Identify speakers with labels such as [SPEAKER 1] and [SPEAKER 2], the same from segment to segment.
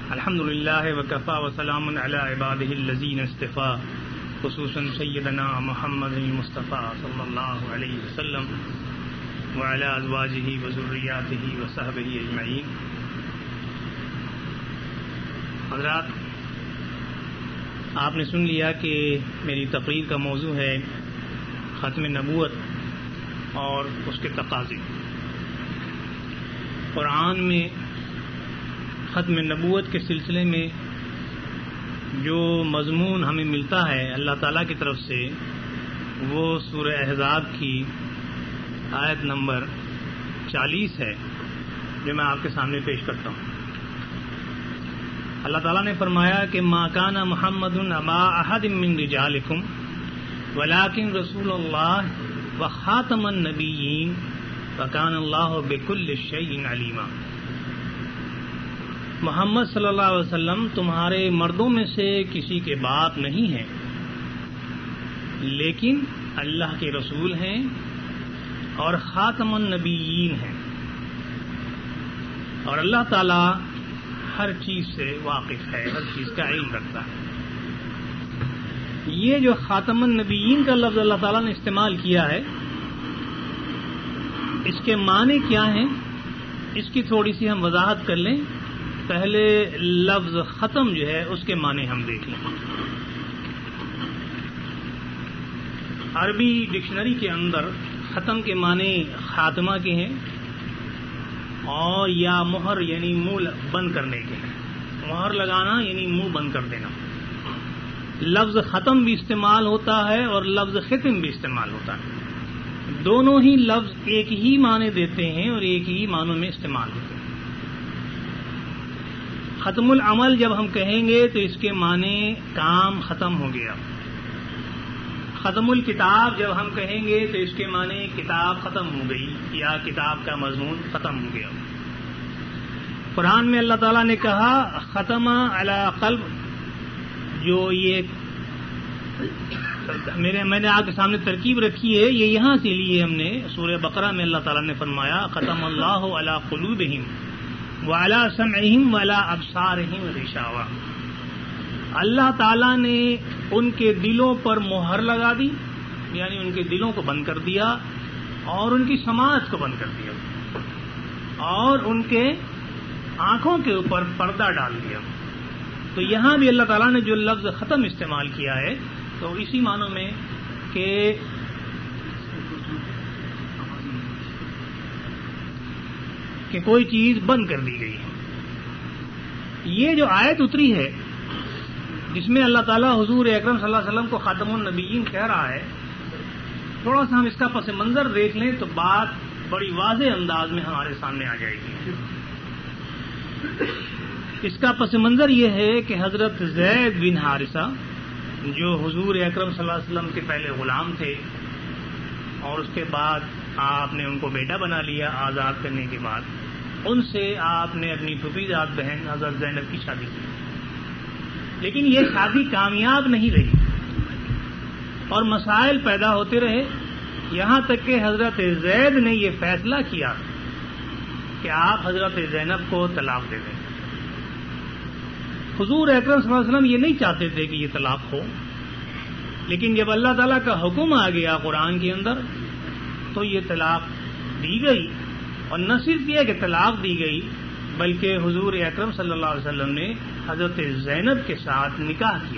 [SPEAKER 1] الحمد للہ وکفا وسلام علی عبادہ الذین اصطفیٰ خصوصاً سیدنا محمد المصطفیٰ صلی اللہ علیہ وسلم وعلی ازواجہ وذریاتہ وصحبہ اجمعین. حضرات، آپ نے سن لیا کہ میری تقریر کا موضوع ہے ختم نبوت اور اس کے تقاضے. قرآن میں ختم نبوت کے سلسلے میں جو مضمون ہمیں ملتا ہے اللہ تعالیٰ کی طرف سے، وہ سورہ احزاب کی آیت نمبر 40 ہے، جو میں آپ کے سامنے پیش کرتا ہوں. اللہ تعالیٰ نے فرمایا کہ ما کان محمد ابا احد من رجالکم ولکن رسول اللہ وخاتم النبیین وکان اللہ بکل شیء علیما. محمد صلی اللہ علیہ وسلم تمہارے مردوں میں سے کسی کے باپ نہیں ہیں، لیکن اللہ کے رسول ہیں اور خاتم النبیین ہیں، اور اللہ تعالی ہر چیز سے واقف ہے، ہر چیز کا علم رکھتا ہے. یہ جو خاتم النبیین کا لفظ اللہ تعالیٰ نے استعمال کیا ہے، اس کے معنی کیا ہیں، اس کی تھوڑی سی ہم وضاحت کر لیں. پہلے لفظ ختم جو ہے اس کے معنی ہم دیکھ لیں. عربی ڈکشنری کے اندر ختم کے معنی خاتمہ کے ہیں اور یا مہر یعنی منہ بند کرنے کے ہیں. مہر لگانا یعنی منہ بند کر دینا. لفظ ختم بھی استعمال ہوتا ہے اور لفظ ختم بھی استعمال ہوتا ہے. دونوں ہی لفظ ایک ہی معنی دیتے ہیں اور ایک ہی معنوں میں استعمال ہوتے ہیں. ختم العمل جب ہم کہیں گے تو اس کے معنی کام ختم ہو گیا. ختم الکتاب جب ہم کہیں گے تو اس کے معنی کتاب ختم ہو گئی یا کتاب کا مضمون ختم ہو گیا. قرآن میں اللہ تعالیٰ نے کہا ختم علی قلب، جو یہ میں نے آپ کے سامنے ترکیب رکھی ہے، یہ یہاں سے لیے ہم نے. سورہ بقرہ میں اللہ تعالیٰ نے فرمایا ختم اللہ علی قلوبہم وعلی سمعہم وعلی ابصارہم غشاوہ. اللہ تعالیٰ نے ان کے دلوں پر مہر لگا دی، یعنی ان کے دلوں کو بند کر دیا اور ان کی سماعت کو بند کر دیا اور ان کے آنکھوں کے اوپر پردہ ڈال دیا. تو یہاں بھی اللہ تعالیٰ نے جو لفظ ختم استعمال کیا ہے تو اسی معنوں میں کہ کوئی چیز بند کر دی گئی ہے. یہ جو آیت اتری ہے جس میں اللہ تعالیٰ حضور اکرم صلی اللہ علیہ وسلم کو خاتم النبیین کہہ رہا ہے، تھوڑا سا ہم اس کا پس منظر دیکھ لیں تو بات بڑی واضح انداز میں ہمارے سامنے آ جائے گی. اس کا پس منظر یہ ہے کہ حضرت زید بن حارثہ جو حضور اکرم صلی اللہ علیہ وسلم کے پہلے غلام تھے اور اس کے بعد آپ نے ان کو بیٹا بنا لیا آزاد کرنے کے بعد، ان سے آپ نے اپنی پھپھیزاد بہن حضرت زینب کی شادی کی. لیکن یہ شادی کامیاب نہیں رہی اور مسائل پیدا ہوتے رہے، یہاں تک کہ حضرت زید نے یہ فیصلہ کیا کہ آپ حضرت زینب کو طلاق دے دیں. حضور اکرم صلی اللہ علیہ وسلم یہ نہیں چاہتے تھے کہ یہ طلاق ہو، لیکن جب اللہ تعالیٰ کا حکم آ گیا قرآن کے اندر تو یہ طلاق دی گئی. اور نہ صرف یہ کہ طلاق دی گئی بلکہ حضور اکرم صلی اللہ علیہ وسلم نے حضرت زینب کے ساتھ نکاح کیا.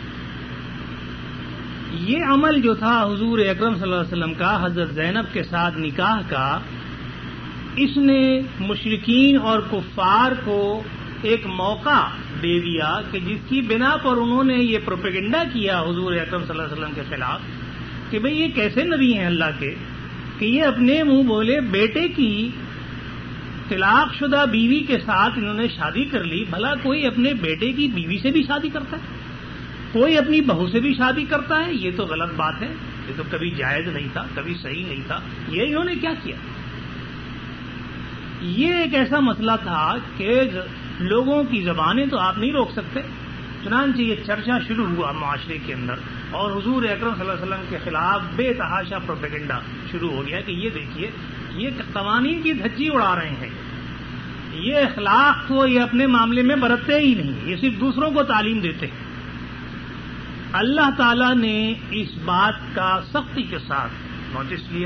[SPEAKER 1] یہ عمل جو تھا حضور اکرم صلی اللہ علیہ وسلم کا حضرت زینب کے ساتھ نکاح کا، اس نے مشرکین اور کفار کو ایک موقع دے دیا کہ جس کی بنا پر انہوں نے یہ پروپیگنڈا کیا حضور اکرم صلی اللہ علیہ وسلم کے خلاف کہ بھئی یہ کیسے نبی ہیں اللہ کے کہ یہ اپنے منہ بولے بیٹے کی طلاق شدہ بیوی کے ساتھ انہوں نے شادی کر لی. بھلا کوئی اپنے بیٹے کی بیوی سے بھی شادی کرتا ہے؟ کوئی اپنی بہو سے بھی شادی کرتا ہے؟ یہ تو غلط بات ہے، یہ تو کبھی جائز نہیں تھا، کبھی صحیح نہیں تھا. یہ انہوں نے کیا کیا؟ یہ ایک ایسا مسئلہ تھا کہ لوگوں کی زبانیں تو آپ نہیں روک سکتے. چنانچہ یہ چرچا شروع ہوا معاشرے کے اندر اور حضور اکرم صلی اللہ علیہ وسلم کے خلاف بے تحاشا پروپیگنڈا شروع ہو گیا کہ یہ دیکھیے یہ قوانین کی دھجی اڑا رہے ہیں. یہ اخلاق کو یہ اپنے معاملے میں برتتے ہی نہیں، یہ صرف دوسروں کو تعلیم دیتے ہیں۔ اللہ تعالیٰ نے اس بات کا سختی کے ساتھ نوٹس لیا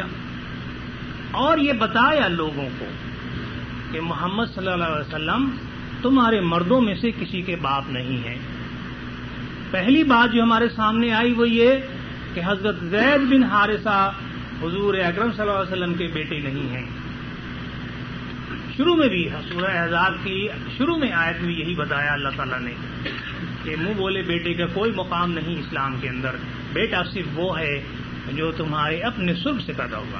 [SPEAKER 1] اور یہ بتایا لوگوں کو کہ محمد صلی اللہ علیہ وسلم تمہارے مردوں میں سے کسی کے باپ نہیں ہیں۔ پہلی بات جو ہمارے سامنے آئی وہ یہ کہ حضرت زید بن حارثہ حضور اکرم صلی اللہ علیہ وسلم کے بیٹے نہیں ہیں۔ شروع میں بھی سورہ احزاب کی شروع میں آیت میں یہی بتایا اللہ تعالیٰ نے کہ منہ بولے بیٹے کا کوئی مقام نہیں اسلام کے اندر، بیٹا صرف وہ ہے جو تمہارے اپنے سلب سے پیدا ہوا۔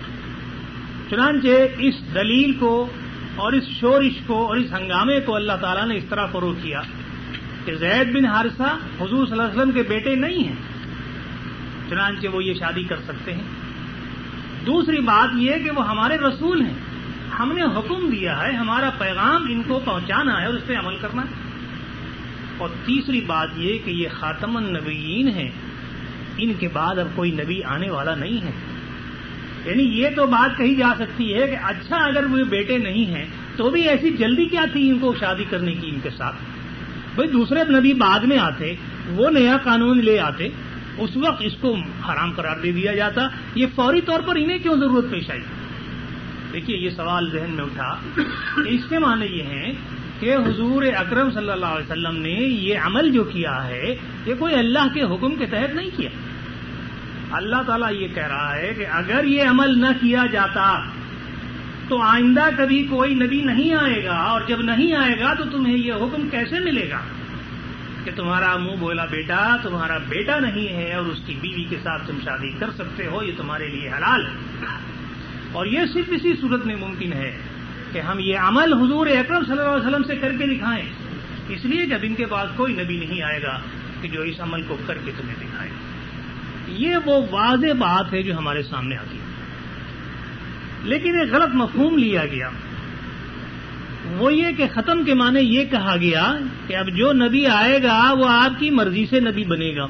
[SPEAKER 1] چنانچہ اس دلیل کو اور اس شورش کو اور اس ہنگامے کو اللہ تعالیٰ نے اس طرح فروغ کیا کہ زید بن حارثہ حضور صلی اللہ علیہ وسلم کے بیٹے نہیں ہیں، چنانچہ وہ یہ شادی کر سکتے ہیں۔ دوسری بات یہ کہ وہ ہمارے رسول ہیں، ہم نے حکم دیا ہے، ہمارا پیغام ان کو پہنچانا ہے اور اس پہ عمل کرنا ہے۔ اور تیسری بات یہ کہ یہ خاتم النبیین ہیں، ان کے بعد اب کوئی نبی آنے والا نہیں ہے۔ یعنی یہ تو بات کہی جا سکتی ہے کہ اچھا اگر وہ بیٹے نہیں ہیں تو بھی ایسی جلدی کیا تھی ان کو شادی کرنے کی ان کے ساتھ؟ بھائی دوسرے نبی بعد میں آتے، وہ نیا قانون لے آتے، اس وقت اس کو حرام قرار دے دیا جاتا، یہ فوری طور پر انہیں کیوں ضرورت پیش آئی؟ دیکھیے یہ سوال ذہن میں اٹھا کہ اس کے معنی یہ ہیں کہ حضور اکرم صلی اللہ علیہ وسلم نے یہ عمل جو کیا ہے یہ کوئی اللہ کے حکم کے تحت نہیں کیا۔ اللہ تعالیٰ یہ کہہ رہا ہے کہ اگر یہ عمل نہ کیا جاتا تو آئندہ کبھی کوئی نبی نہیں آئے گا، اور جب نہیں آئے گا تو تمہیں یہ حکم کیسے ملے گا کہ تمہارا منہ بولا بیٹا تمہارا بیٹا نہیں ہے اور اس کی بیوی کے ساتھ تم شادی کر سکتے ہو، یہ تمہارے لیے حلال ہے۔ اور یہ صرف اسی صورت میں ممکن ہے کہ ہم یہ عمل حضور اکرم صلی اللہ علیہ وسلم سے کر کے دکھائیں، اس لیے جب ان کے پاس کوئی نبی نہیں آئے گا کہ جو اس عمل کو کر کے تمہیں دکھائے۔ یہ وہ واضح بات ہے جو ہمارے سامنے آتی ہے، لیکن ایک غلط مفہوم لیا گیا، وہ یہ کہ ختم کے معنی یہ کہا گیا کہ اب جو نبی آئے گا وہ آپ کی مرضی سے نبی بنے گا۔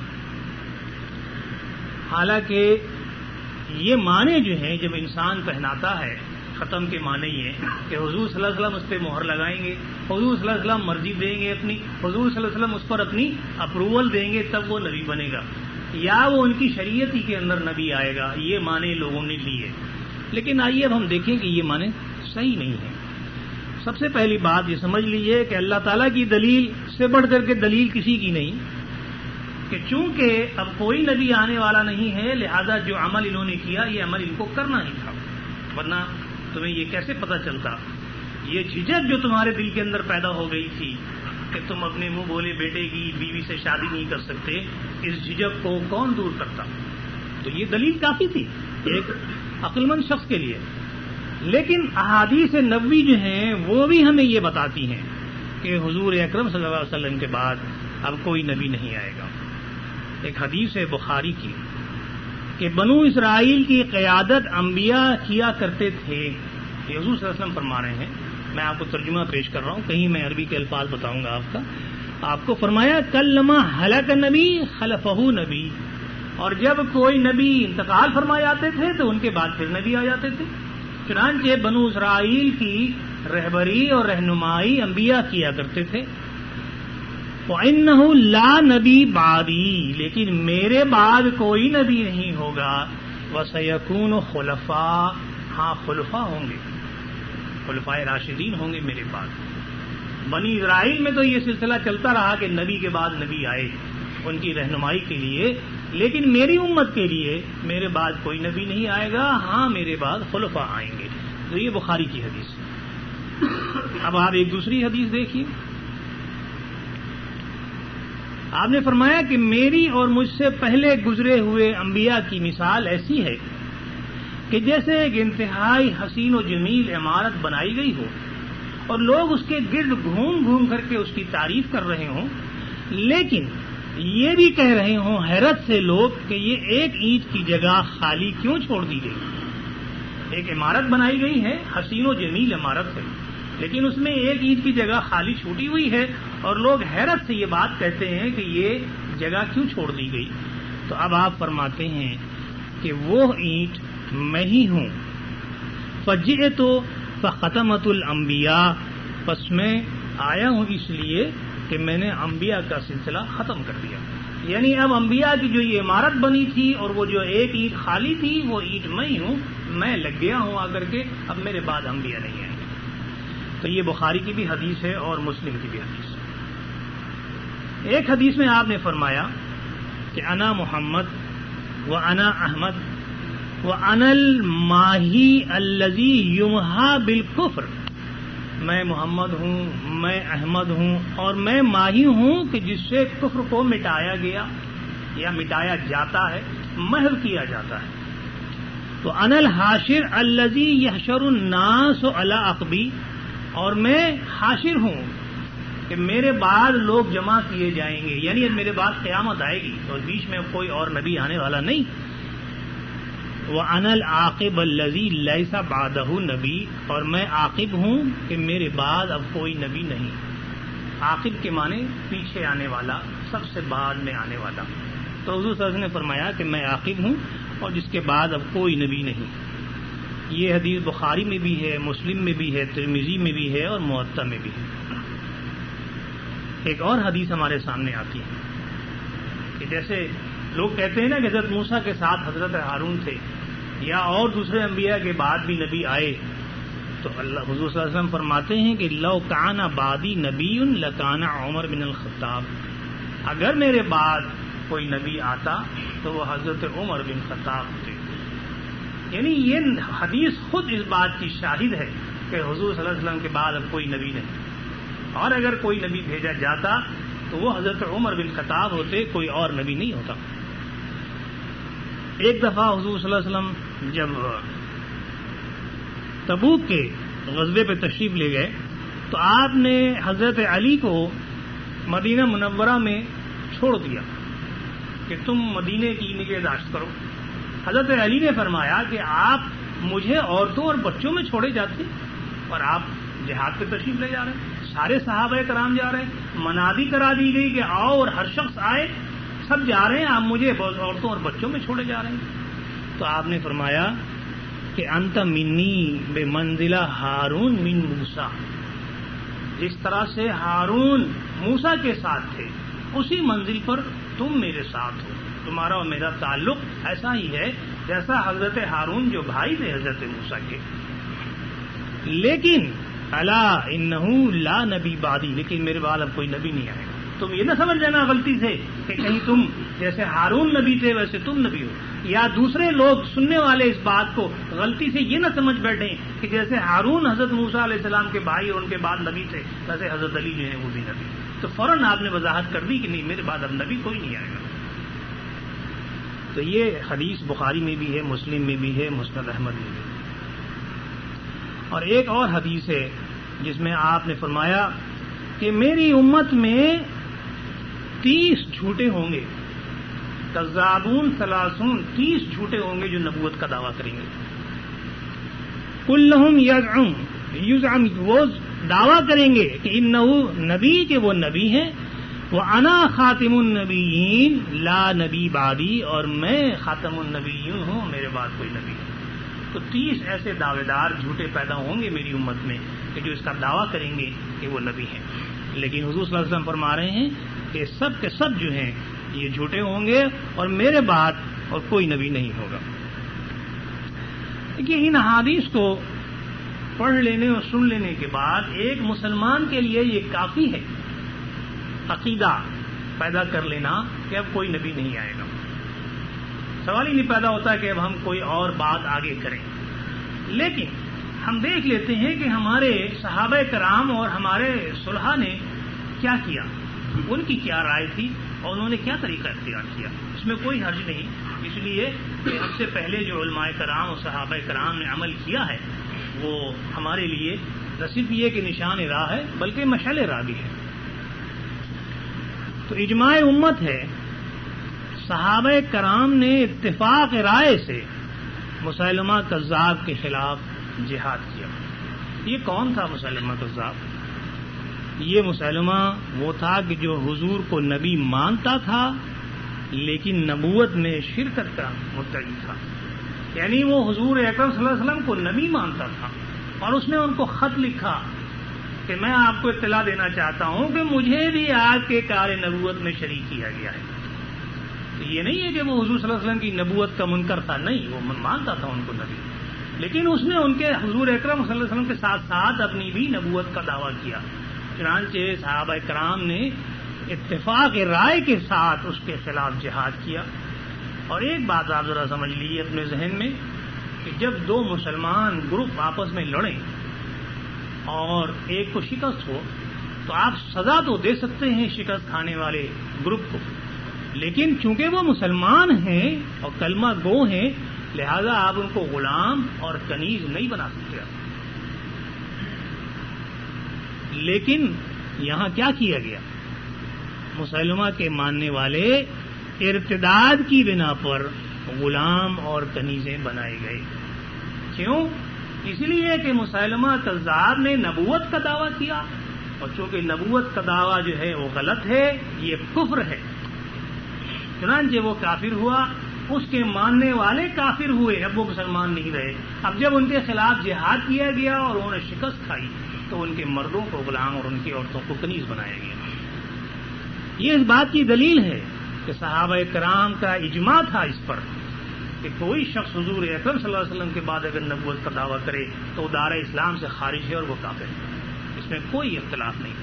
[SPEAKER 1] حالانکہ یہ معنی جو ہیں جب انسان پہناتا ہے ختم کے معنی یہ کہ حضور صلی اللہ علیہ وسلم اس پہ مہر لگائیں گے، حضور صلی اللہ علیہ وسلم مرضی دیں گے اپنی، حضور صلی اللہ علیہ وسلم اس پر اپنی اپروول دیں گے تب وہ نبی بنے گا، یا وہ ان کی شریعت ہی کے اندر نبی آئے گا، یہ معنی لوگوں نے لیے۔ لیکن آئیے اب ہم دیکھیں کہ یہ معنی صحیح نہیں ہے۔ سب سے پہلی بات یہ سمجھ لیجیے کہ اللہ تعالیٰ کی دلیل سے بڑھ کر کے دلیل کسی کی نہیں، کہ چونکہ اب کوئی نبی آنے والا نہیں ہے لہذا جو عمل انہوں نے کیا یہ عمل ان کو کرنا ہی تھا، ورنہ تمہیں یہ کیسے پتہ چلتا؟ یہ جھجک جو تمہارے دل کے اندر پیدا ہو گئی تھی کہ تم اپنے منہ بولے بیٹے کی بیوی سے شادی نہیں کر سکتے، اس جھجک کو کون دور کرتا؟ تو یہ دلیل کافی تھی ایک عقل مند شخص کے لیے۔ لیکن احادیث نبوی جو ہیں وہ بھی ہمیں یہ بتاتی ہیں کہ حضور اکرم صلی اللہ علیہ وسلم کے بعد اب کوئی نبی نہیں آئے گا۔ ایک حدیث ہے بخاری کی کہ بنو اسرائیل کی قیادت انبیاء کیا کرتے تھے، یہ حضور صلی اللہ علیہ وسلم فرما رہے ہیں، میں آپ کو ترجمہ پیش کر رہا ہوں، کہیں میں عربی کے الفاظ بتاؤں گا آپ کو فرمایا کلما ہلاک نبی خلفہ نبی، اور جب کوئی نبی انتقال فرما جاتے تھے تو ان کے بعد پھر نبی آ جاتے تھے۔ چنانچہ بنو اسرائیل کی رہبری اور رہنمائی انبیاء کیا کرتے تھے۔ وَإِنَّهُ لَا نَبِي بَعْدِي، لیکن میرے بعد کوئی نبی نہیں ہوگا۔ وَسَيَكُونُ خُلَفَاء، ہاں خلفاء ہوں گے، خلفائے راشدین ہوں گے میرے بعد۔ بنی اسرائیل میں تو یہ سلسلہ چلتا رہا کہ نبی کے بعد نبی آئے ان کی رہنمائی کے لیے، لیکن میری امت کے لیے میرے بعد کوئی نبی نہیں آئے گا، ہاں میرے بعد خلفاء آئیں گے۔ تو یہ بخاری کی حدیث ہے۔ اب آپ ایک دوسری حدیث دیکھیے، آپ نے فرمایا کہ میری اور مجھ سے پہلے گزرے ہوئے انبیاء کی مثال ایسی ہے کہ جیسے ایک انتہائی حسین و جمیل عمارت بنائی گئی ہو اور لوگ اس کے گرد گھوم گھوم کر کے اس کی تعریف کر رہے ہوں، لیکن یہ بھی کہہ رہے ہوں حیرت سے لوگ کہ یہ ایک اینٹ کی جگہ خالی کیوں چھوڑ دی گئی۔ ایک عمارت بنائی گئی ہے، حسین و جمیل عمارت ہے، لیکن اس میں ایک اینٹ کی جگہ خالی چھوٹی ہوئی ہے اور لوگ حیرت سے یہ بات کہتے ہیں کہ یہ جگہ کیوں چھوڑ دی گئی۔ تو اب آپ فرماتے ہیں کہ وہ اینٹ میں ہی ہوں۔ فجئت فختمت الانبیاء، بس میں آیا ہوں اس لیے کہ میں نے انبیاء کا سلسلہ ختم کر دیا. یعنی اب انبیاء کی جو یہ عمارت بنی تھی اور وہ جو ایک اینٹ خالی تھی وہ اینٹ میں ہی ہوں, میں لگ گیا ہوں آ کر کے, اب میرے بعد انبیاء نہیں آئیں گے. تو یہ بخاری کی بھی حدیث ہے اور مسلم کی بھی حدیث ہے. ایک حدیث میں آپ نے فرمایا کہ انا محمد و انا احمد و انا الماہی الذی یمحا بالکفر, میں محمد ہوں, میں احمد ہوں, اور میں ماہی ہوں کہ جس سے کفر کو مٹایا گیا یا مٹایا جاتا ہے, محو کیا جاتا ہے. تو انا الحاشر الذی یحشر الناس علی عقبی, اور میں حاشر ہوں کہ میرے بعد لوگ جمع کیے جائیں گے, یعنی اب میرے بعد قیامت آئے گی اور بیچ میں کوئی اور نبی آنے والا نہیں. وَأَنَا الْعَاقِبُ الَّذِي لَيْسَ بَعْدَهُ نبی, اور میں عاقب ہوں کہ میرے بعد اب کوئی نبی نہیں. عاقب کے معنی پیچھے آنے والا, سب سے بعد میں آنے والا. تو حضور صلی اللہ علیہ وسلم نے فرمایا کہ میں عاقب ہوں اور جس کے بعد اب کوئی نبی نہیں. یہ حدیث بخاری میں بھی ہے, مسلم میں بھی ہے, ترمذی میں بھی ہے اور موطا میں بھی ہے. ایک اور حدیث ہمارے سامنے آتی ہے کہ جیسے لوگ کہتے ہیں نا کہ حضرت موسیٰ کے ساتھ حضرت ہارون تھے یا اور دوسرے انبیاء کے بعد بھی نبی آئے, تو اللہ حضور صلی اللہ علیہ وسلم فرماتے ہیں کہ لو کان بعدی نبی لکان عمر بن الخطاب, اگر میرے بعد کوئی نبی آتا تو وہ حضرت عمر بن خطاب ہوتے. یعنی یہ حدیث خود اس بات کی شاہد ہے کہ حضور صلی اللہ علیہ وسلم کے بعد اب کوئی نبی نہیں, اور اگر کوئی نبی بھیجا جاتا تو وہ حضرت عمر بن خطاب ہوتے, کوئی اور نبی نہیں ہوتا. ایک دفعہ حضور صلی اللہ علیہ وسلم جب تبوک کے غزوے پہ تشریف لے گئے تو آپ نے حضرت علی کو مدینہ منورہ میں چھوڑ دیا کہ تم مدینے کی نگہداشت کرو. حضرت علی نے فرمایا کہ آپ مجھے عورتوں اور بچوں میں چھوڑے جاتے اور آپ جہاد پہ تشریف لے جا رہے ہیں, سارے صحابہ کرام جا رہے ہیں, منادی کرا دی گئی کہ آؤ اور ہر شخص آئے, سب جا رہے ہیں, آپ مجھے عورتوں اور بچوں میں چھوڑے جا رہے ہیں. تو آپ نے فرمایا کہ انت منی بے منزلہ ہارون من موسیٰ, جس طرح سے ہارون موسیٰ کے ساتھ تھے اسی منزل پر تم میرے ساتھ ہو. تمہارا اور میرا تعلق ایسا ہی ہے جیسا حضرت ہارون جو بھائی تھے حضرت موسیٰ کے. لیکن الا انہ لا نبی بعدی, لیکن میرے بعد اب کوئی نبی نہیں آئے گا. تم یہ نہ سمجھ لینا غلطی سے کہ کہیں تم جیسے ہارون نبی تھے ویسے تم نبی ہو, یا دوسرے لوگ سننے والے اس بات کو غلطی سے یہ نہ سمجھ بیٹھیں کہ جیسے ہارون حضرت موسیٰ علیہ السلام کے بھائی اور ان کے بعد نبی تھے ویسے حضرت علی جو ہیں وہ بھی نبی. تو فوراً آپ نے وضاحت کر دی کہ نہیں, میرے بعد اب نبی کوئی نہیں آئے گا. تو یہ حدیث بخاری میں بھی ہے, مسلم میں بھی ہے, مسند احمد میں بھی ہے. اور ایک اور حدیث ہے جس میں آپ نے فرمایا کہ میری امت میں 30 جھوٹے ہوں گے, کذابون ثلاثون, 30 جھوٹے ہوں گے جو نبوت کا دعویٰ کریں گے. کلہم یزعم, وہ دعویٰ کریں گے کہ انہو نبی, کہ وہ نبی ہیں, وہ انا خاتم النبیین لا نبی بعدی, اور میں خاتم النبیین ہوں, میرے بعد کوئی نبی نہیں. تو 30 ایسے دعوے دار جھوٹے پیدا ہوں گے میری امت میں کہ جو اس کا دعویٰ کریں گے کہ وہ نبی ہیں. لیکن حضور صلی اللہ علیہ وسلم فرما رہے ہیں کہ سب کے سب جو ہیں یہ جھوٹے ہوں گے اور میرے بعد اور کوئی نبی نہیں ہوگا. دیکھیے ان احادیث کو پڑھ لینے اور سن لینے کے بعد ایک مسلمان کے لیے یہ کافی ہے عقیدہ پیدا کر لینا کہ اب کوئی نبی نہیں آئے گا. سوال ہی نہیں پیدا ہوتا کہ اب ہم کوئی اور بات آگے کریں. لیکن ہم دیکھ لیتے ہیں کہ ہمارے صحابہ کرام اور ہمارے صلحاء نے کیا کیا, ان کی کیا رائے تھی اور انہوں نے کیا طریقہ اختیار کیا. اس میں کوئی حرج نہیں, اس لیے کہ ہم سے پہلے جو علماء کرام اور صحابہ کرام نے عمل کیا ہے وہ ہمارے لیے نہ صرف یہ کہ نشان راہ ہے بلکہ مشعل راہ بھی ہے. تو اجماع امت ہے, صحابہ کرام نے اتفاق رائے سے مسیلمہ کذاب کے خلاف جہاد کیا. یہ کون تھا مسیلمہ کذاب؟ یہ مسیلمہ وہ تھا کہ جو حضور کو نبی مانتا تھا لیکن نبوت میں شرکت کا مدعی تھا. یعنی وہ حضور اکرم صلی اللہ علیہ وسلم کو نبی مانتا تھا اور اس نے ان کو خط لکھا کہ میں آپ کو اطلاع دینا چاہتا ہوں کہ مجھے بھی آپ کے کار نبوت میں شریک کیا گیا ہے. تو یہ نہیں ہے کہ وہ حضور صلی اللہ علیہ وسلم کی نبوت کا منکر تھا، نہیں، وہ مانتا تھا ان کو نبی، لیکن اس نے ان کے حضور اکرم صلی اللہ علیہ وسلم کے ساتھ ساتھ اپنی بھی نبوت کا دعویٰ کیا. چنانچہ صحابہ کرام نے اتفاق رائے کے ساتھ اس کے خلاف جہاد کیا. اور ایک بات آپ ذرا سمجھ لیجیے اپنے ذہن میں کہ جب دو مسلمان گروپ آپس میں لڑیں اور ایک کو شکست ہو تو آپ سزا تو دے سکتے ہیں شکست کھانے والے گروپ کو، لیکن چونکہ وہ مسلمان ہیں اور کلمہ گو ہیں لہذا آپ ان کو غلام اور کنیز نہیں بنا سکتے. لیکن یہاں کیا کیا گیا؟ مسلمہ کے ماننے والے ارتداد کی بنا پر غلام اور کنیزیں بنائے گئے. کیوں؟ اس لیے کہ مسلمہ کذاب نے نبوت کا دعویٰ کیا، اور چونکہ نبوت کا دعویٰ جو ہے وہ غلط ہے، یہ کفر ہے، چنانچہ وہ کافر ہوا. اس کے ماننے والے کافر ہوئے، اب وہ مسلمان نہیں رہے. اب جب ان کے خلاف جہاد کیا گیا اور انہوں نے شکست کھائی تو ان کے مردوں کو غلام اور ان کی عورتوں کو کنیز بنایا گیا. یہ اس بات کی دلیل ہے کہ صحابہ کرام کا اجماع تھا اس پر کہ کوئی شخص حضور اکرم صلی اللہ علیہ وسلم کے بعد اگر نبوت کا دعویٰ کرے تو وہ دائرہ اسلام سے خارج ہے اور وہ کافر ہے. اس میں کوئی اختلاف نہیں ہے.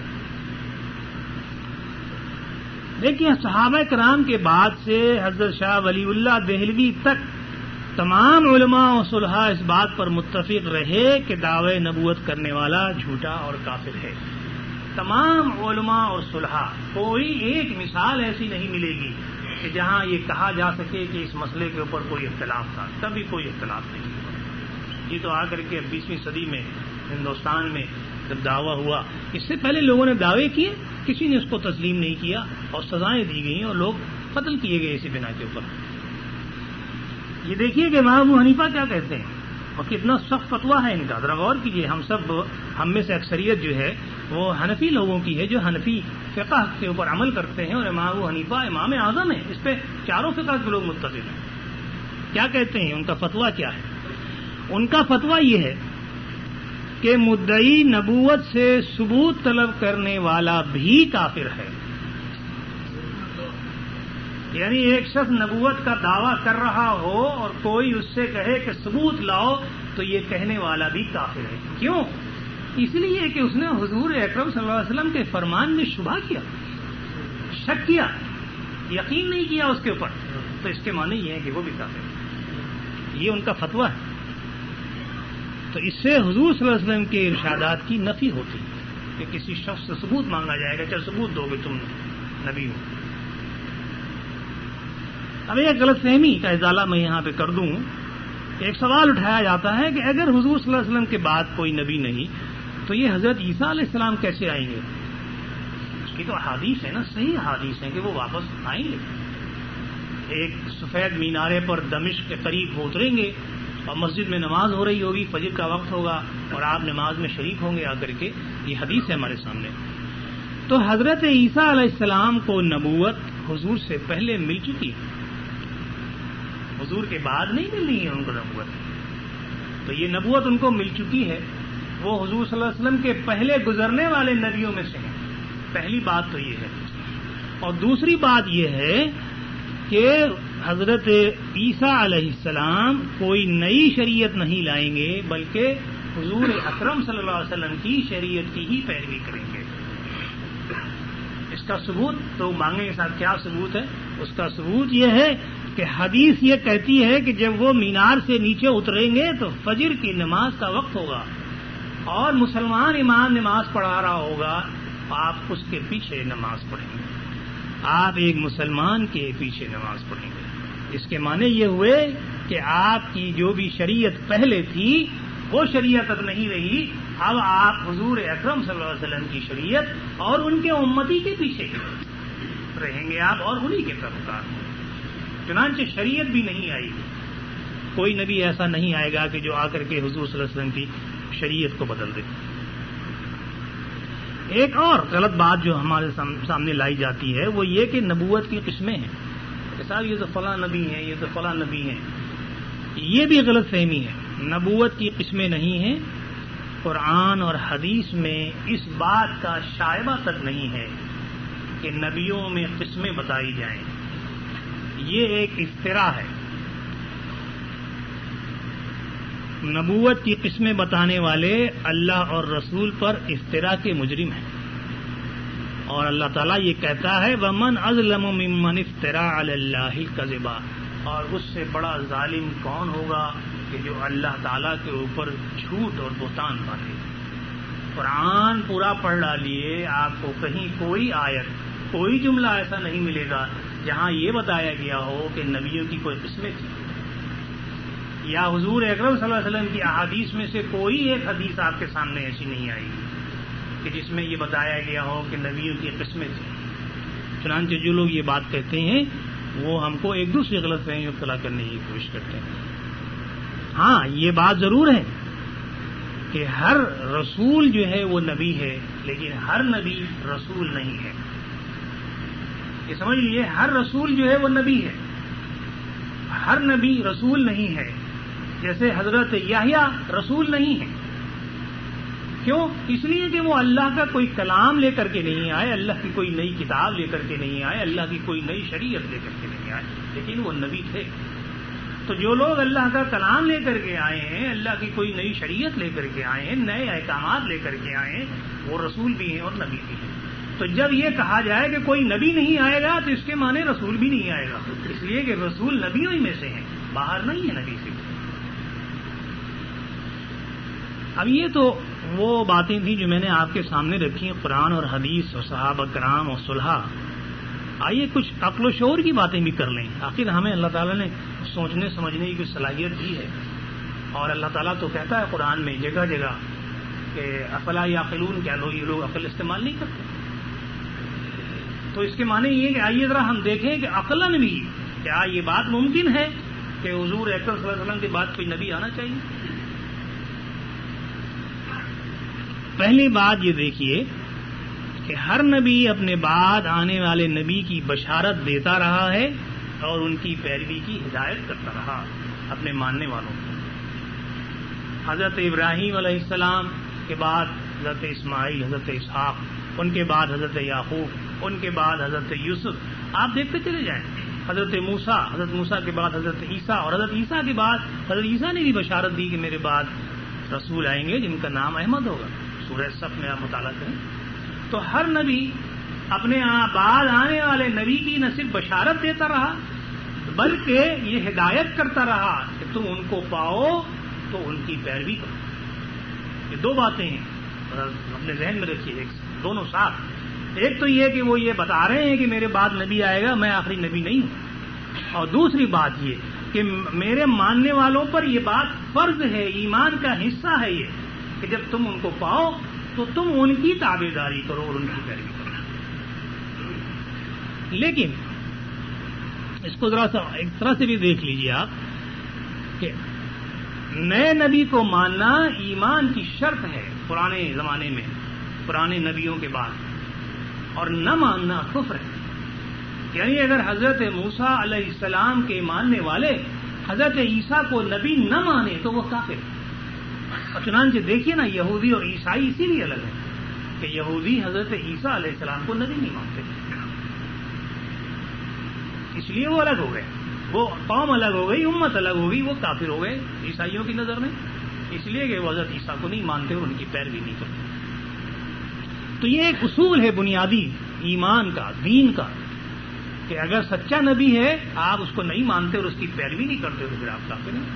[SPEAKER 1] دیکھیے صحابہ کرام کے بعد سے حضرت شاہ ولی اللہ دہلوی تک تمام علماء و صلحاء اس بات پر متفق رہے کہ دعوی نبوت کرنے والا جھوٹا اور کافر ہے. تمام علماء اور صلحاء، کوئی ایک مثال ایسی نہیں ملے گی کہ جہاں یہ کہا جا سکے کہ اس مسئلے کے اوپر کوئی اختلاف تھا. کبھی کوئی اختلاف نہیں ہوا. یہ تو آ کر کے 20ویں صدی میں ہندوستان میں جب دعویٰ ہوا، اس سے پہلے لوگوں نے دعوے کیے، کسی نے اس کو تسلیم نہیں کیا اور سزائیں دی گئیں اور لوگ قتل کیے گئے اسی بنا کے اوپر. یہ دیکھیے کہ امام ابو حنیفہ کیا کہتے ہیں اور کتنا سخت فتویٰ ہے ان کا. ذرا غور کیجیے. ہم میں سے اکثریت جو ہے وہ حنفی لوگوں کی ہے جو حنفی فقہ کے اوپر عمل کرتے ہیں، اور امام ابو حنیفہ امام اعظم ہیں. اس پہ چاروں فقہ کے لوگ متفق ہیں. کیا کہتے ہیں؟ ان کا فتویٰ کیا ہے؟ ان کا فتویٰ یہ ہے کہ مدعی نبوت سے ثبوت طلب کرنے والا بھی کافر ہے. یعنی ایک شخص نبوت کا دعویٰ کر رہا ہو اور کوئی اس سے کہے کہ ثبوت لاؤ تو یہ کہنے والا بھی کافر ہے. کیوں؟ اس لیے کہ اس نے حضور اکرم صلی اللہ علیہ وسلم کے فرمان میں شبہ کیا، شک کیا، یقین نہیں کیا اس کے اوپر، تو اس کے معنی یہ ہے کہ وہ بھی کافر ہے. یہ ان کا فتویٰ ہے. تو اس سے حضور صلی اللہ علیہ وسلم کے ارشادات کی نفی ہوتی ہے کہ کسی شخص سے ثبوت مانگا جائے گا، چل ثبوت دو گے تم نبی ہو. اب ایک غلط فہمی کا ازالہ میں یہاں پہ کر دوں. ایک سوال اٹھایا جاتا ہے کہ اگر حضور صلی اللہ علیہ وسلم کے بعد کوئی نبی نہیں تو یہ حضرت عیسیٰ علیہ السلام کیسے آئیں گے؟ اس کی تو احادیث ہے نا، صحیح احادیث ہیں کہ وہ واپس آئیں گے. ایک سفید مینارے پر دمشق کے قریب وہ اتریں گے اور مسجد میں نماز ہو رہی ہوگی، فجر کا وقت ہوگا اور آپ نماز میں شریک ہوں گے آ کر کے. یہ حدیث ہے ہمارے سامنے. تو حضرت عیسیٰ علیہ السلام کو نبوت حضور سے پہلے مل چکی ہے، حضور کے بعد نہیں مل رہی ہے ان کو نبوت. تو یہ نبوت ان کو مل چکی ہے، وہ حضور صلی اللہ علیہ وسلم کے پہلے گزرنے والے نبیوں میں سے ہیں. پہلی بات تو یہ ہے. اور دوسری بات یہ ہے کہ حضرت عیسیٰ علیہ السلام کوئی نئی شریعت نہیں لائیں گے بلکہ حضور اکرم صلی اللہ علیہ وسلم کی شریعت کی ہی پیروی کریں گے. اس کا ثبوت تو مانگیں گے صاحب کیا ثبوت ہے؟ اس کا ثبوت یہ ہے کہ حدیث یہ کہتی ہے کہ جب وہ مینار سے نیچے اتریں گے تو فجر کی نماز کا وقت ہوگا اور مسلمان امام نماز پڑھا رہا ہوگا، آپ اس کے پیچھے نماز پڑھیں گے، آپ ایک مسلمان کے پیچھے نماز پڑھیں گے. اس کے معنی یہ ہوئے کہ آپ کی جو بھی شریعت پہلے تھی وہ شریعت اب نہیں رہی، اب آپ حضور اکرم صلی اللہ علیہ وسلم کی شریعت اور ان کے امتی کے پیچھے رہیں گے آپ اور انہی کے طرفدار. چنانچہ شریعت بھی نہیں آئی. کوئی نبی ایسا نہیں آئے گا کہ جو آ کر کے حضور صلی اللہ علیہ وسلم کی شریعت کو بدل دے. ایک اور غلط بات جو ہمارے سامنے لائی جاتی ہے وہ یہ کہ نبوت کی قسمیں ہیں کہ صاحب یہ تو فلاں نبی ہیں، یہ تو فلاں نبی ہیں. یہ بھی غلط فہمی ہے. نبوت کی قسمیں نہیں ہیں، قرآن اور حدیث میں اس بات کا شائبہ تک نہیں ہے کہ نبیوں میں قسمیں بتائی جائیں. یہ ایک افتراء ہے. نبوت کی قسمیں بتانے والے اللہ اور رسول پر افتراء کے مجرم ہیں. اور اللہ تعالیٰ یہ کہتا ہے وَمَنْ أَظْلَمُ مِمَّنِ افْتَرَىٰ عَلَى اللَّهِ الْكَذِبَ. اور اس سے بڑا ظالم کون ہوگا کہ جو اللہ تعالیٰ کے اوپر جھوٹ اور بہتان باندھے. قرآن پورا پڑھ ڈالیے، آپ کو کہیں کوئی آیت، کوئی جملہ ایسا نہیں ملے گا جہاں یہ بتایا گیا ہو کہ نبیوں کی کوئی قسمیں تھی، یا حضور اکرم صلی اللہ علیہ وسلم کی احادیث میں سے کوئی ایک حدیث آپ کے سامنے ایسی نہیں آئی کہ جس میں یہ بتایا گیا ہو کہ نبیوں کی قسمیں تھیں. چنانچہ جو لوگ یہ بات کہتے ہیں وہ ہم کو ایک دوسری غلط فہمی مبتلا کرنے کی کوشش کرتے ہیں. ہاں، یہ بات ضرور ہے کہ ہر رسول جو ہے وہ نبی ہے، لیکن ہر نبی رسول نہیں ہے. یہ سمجھ لیجیے، ہر رسول جو ہے وہ نبی ہے، ہر نبی رسول نہیں ہے. جیسے حضرت یحییٰ رسول نہیں ہے. کیوں؟ اس لیے کہ وہ اللہ کا کوئی کلام لے کر کے نہیں آئے، اللہ کی کوئی نئی کتاب لے کر کے نہیں آئے، اللہ کی کوئی نئی شریعت لے کر کے نہیں آئے، لیکن وہ نبی تھے. تو جو لوگ اللہ کا کلام لے کر کے آئے ہیں، اللہ کی کوئی نئی شریعت لے کر کے آئے ہیں، نئے احکامات لے کر کے آئے ہیں، وہ رسول بھی ہیں اور نبی بھی ہیں. تو جب یہ کہا جائے کہ کوئی نبی نہیں آئے گا تو اس کے معنی رسول بھی نہیں آئے گا، اس لیے کہ رسول نبیوں ہی میں سے ہیں، باہر نہیں ہے نبی سے. اب یہ تو وہ باتیں تھیں جو میں نے آپ کے سامنے رکھی ہیں، قرآن اور حدیث اور صحابہ کرام اور صلحاء. آئیے کچھ عقل و شعور کی باتیں بھی کر لیں. آخر ہمیں اللہ تعالیٰ نے سوچنے سمجھنے کی صلاحیت دی ہے، اور اللہ تعالیٰ تو کہتا ہے قرآن میں جگہ جگہ کہ افلا یعقلون، کیا یہ لوگ عقل استعمال نہیں کرتے؟ تو اس کے معنی یہ کہ آئیے ذرا ہم دیکھیں کہ عقلاً بھی کیا یہ بات ممکن ہے کہ حضور اکرم صلی اللہ علیہ وسلم کے بعد کوئی نبی آنا چاہیے. پہلی بات یہ دیکھیے کہ ہر نبی اپنے بعد آنے والے نبی کی بشارت دیتا رہا ہے اور ان کی پیروی کی ہدایت کرتا رہا اپنے ماننے والوں کو. حضرت ابراہیم علیہ السلام کے بعد حضرت اسماعیل، حضرت اسحاق، ان کے بعد حضرت یعقوب، ان کے بعد حضرت یوسف. آپ دیکھتے چلے جائیں. حضرت موسیٰ کے بعد حضرت عیسیٰ، اور حضرت عیسیٰ کے بعد حضرت عیسیٰ نے بھی بشارت دی کہ میرے بعد رسول آئیں گے جن کا نام احمد ہوگا. سورہ صف میں آپ مطالعہ کریں تو ہر نبی اپنے بعد آنے والے نبی کی نہ صرف بشارت دیتا رہا بلکہ یہ ہدایت کرتا رہا کہ تم ان کو پاؤ تو ان کی پیروی کرو. یہ دو باتیں ہیں، اپنے ذہن میں رکھیے، دونوں ساتھ. ایک تو یہ کہ وہ یہ بتا رہے ہیں کہ میرے بعد نبی آئے گا، میں آخری نبی نہیں ہوں. اور دوسری بات یہ کہ میرے ماننے والوں پر یہ بات فرض ہے، ایمان کا حصہ ہے یہ کہ جب تم ان کو پاؤ تو تم ان کی تابع داری کرو اور ان کی پیروی کرو. لیکن اس کو ذرا سا ایک طرح سے بھی دیکھ لیجیے آپ کہ نئے نبی کو ماننا ایمان کی شرط ہے پرانے زمانے میں، پرانے نبیوں کے بعد، اور نہ ماننا کفر ہے. یعنی اگر حضرت موسیٰ علیہ السلام کے ماننے والے حضرت عیسیٰ کو نبی نہ مانے تو وہ کافر ہے. اور چنانچہ دیکھیے نا، یہودی اور عیسائی اسی لیے الگ ہے کہ یہودی حضرت عیسیٰ علیہ السلام کو نبی نہیں مانتے، اس لیے وہ الگ ہو گئے. وہ قوم الگ ہو گئی، امت الگ ہو گئی، وہ کافر ہو گئے عیسائیوں کی نظر میں، اس لیے کہ وہ حضرت عیسیٰ کو نہیں مانتے اور ان کی پیروی نہیں کرتے. تو یہ ایک اصول ہے بنیادی ایمان کا، دین کا، کہ اگر سچا نبی ہے آپ اس کو نہیں مانتے اور اس کی پیروی نہیں کرتے تو پھر آپ کافر ہیں.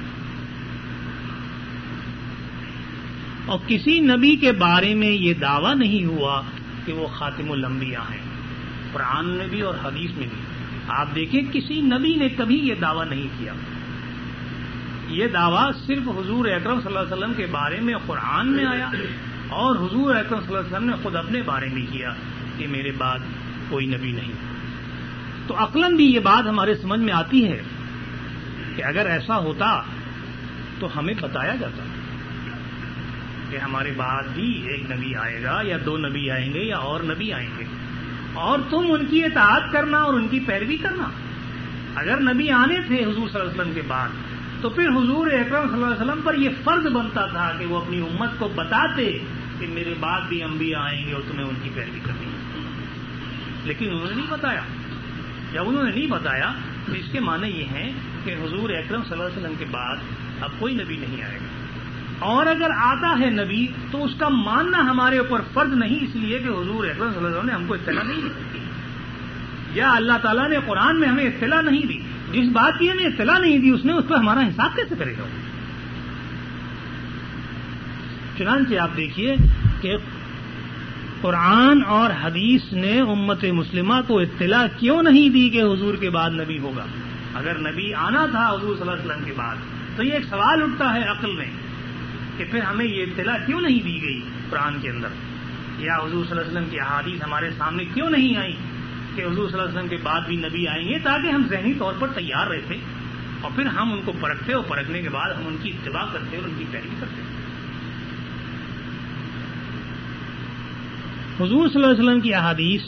[SPEAKER 1] اور کسی نبی کے بارے میں یہ دعویٰ نہیں ہوا کہ وہ خاتم الانبیاء ہیں، قرآن میں بھی اور حدیث میں بھی. آپ دیکھیں کسی نبی نے کبھی یہ دعویٰ نہیں کیا. یہ دعویٰ صرف حضور اکرم صلی اللہ علیہ وسلم کے بارے میں قرآن میں آیا، اور حضور اکرم صلی اللہ علیہ وسلم نے خود اپنے بارے میں کیا کہ میرے بعد کوئی نبی نہیں. تو عقلاً بھی یہ بات ہمارے سمجھ میں آتی ہے کہ اگر ایسا ہوتا تو ہمیں بتایا جاتا کہ ہمارے بعد بھی ایک نبی آئے گا یا دو نبی آئیں گے یا اور نبی آئیں گے، اور تم ان کی اطاعت کرنا اور ان کی پیروی کرنا. اگر نبی آنے تھے حضور صلی اللہ علیہ وسلم کے بعد تو پھر حضور اکرم صلی اللہ علیہ وسلم پر یہ فرض بنتا تھا کہ وہ اپنی امت کو بتاتے کہ میرے بعد بھی انبیاء آئیں گے اور تمہیں ان کی پیروی کرنی ہے، لیکن انہوں نے نہیں بتایا۔ جب انہوں نے نہیں بتایا تو اس کے معنی یہ ہیں کہ حضور اکرم صلی اللہ علیہ وسلم کے بعد اب کوئی نبی نہیں آئے گا، اور اگر آتا ہے نبی تو اس کا ماننا ہمارے اوپر فرض نہیں، اس لیے کہ حضور اکرم صلی اللہ علیہ وسلم نے ہم کو اطلاع نہیں دی، یا اللہ تعالیٰ نے قرآن میں ہمیں اطلاع نہیں دی۔ جس بات کی ہمیں اطلاع نہیں دی اس نے اس پر ہمارا حساب کیسے کرے گا؟ چنانچہ آپ دیکھیے کہ قرآن اور حدیث نے امت مسلمہ کو اطلاع کیوں نہیں دی کہ حضور کے بعد نبی ہوگا؟ اگر نبی آنا تھا حضور صلی اللہ علیہ وسلم کے بعد تو یہ ایک سوال اٹھتا ہے عقل میں کہ پھر ہمیں یہ اطلاع کیوں نہیں دی گئی قرآن کے اندر، یا حضور صلی اللہ علیہ وسلم کی احادیث ہمارے سامنے کیوں نہیں آئی کہ حضور صلی اللہ علیہ وسلم کے بعد بھی نبی آئیں گے، تاکہ ہم ذہنی طور پر تیار رہتے اور پھر ہم ان کو پرکھتے اور پرکھنے کے بعد ہم ان کی اتباع کرتے اور ان کی پیروی کرتے۔ حضور صلی اللہ علیہ وسلم کی احادیث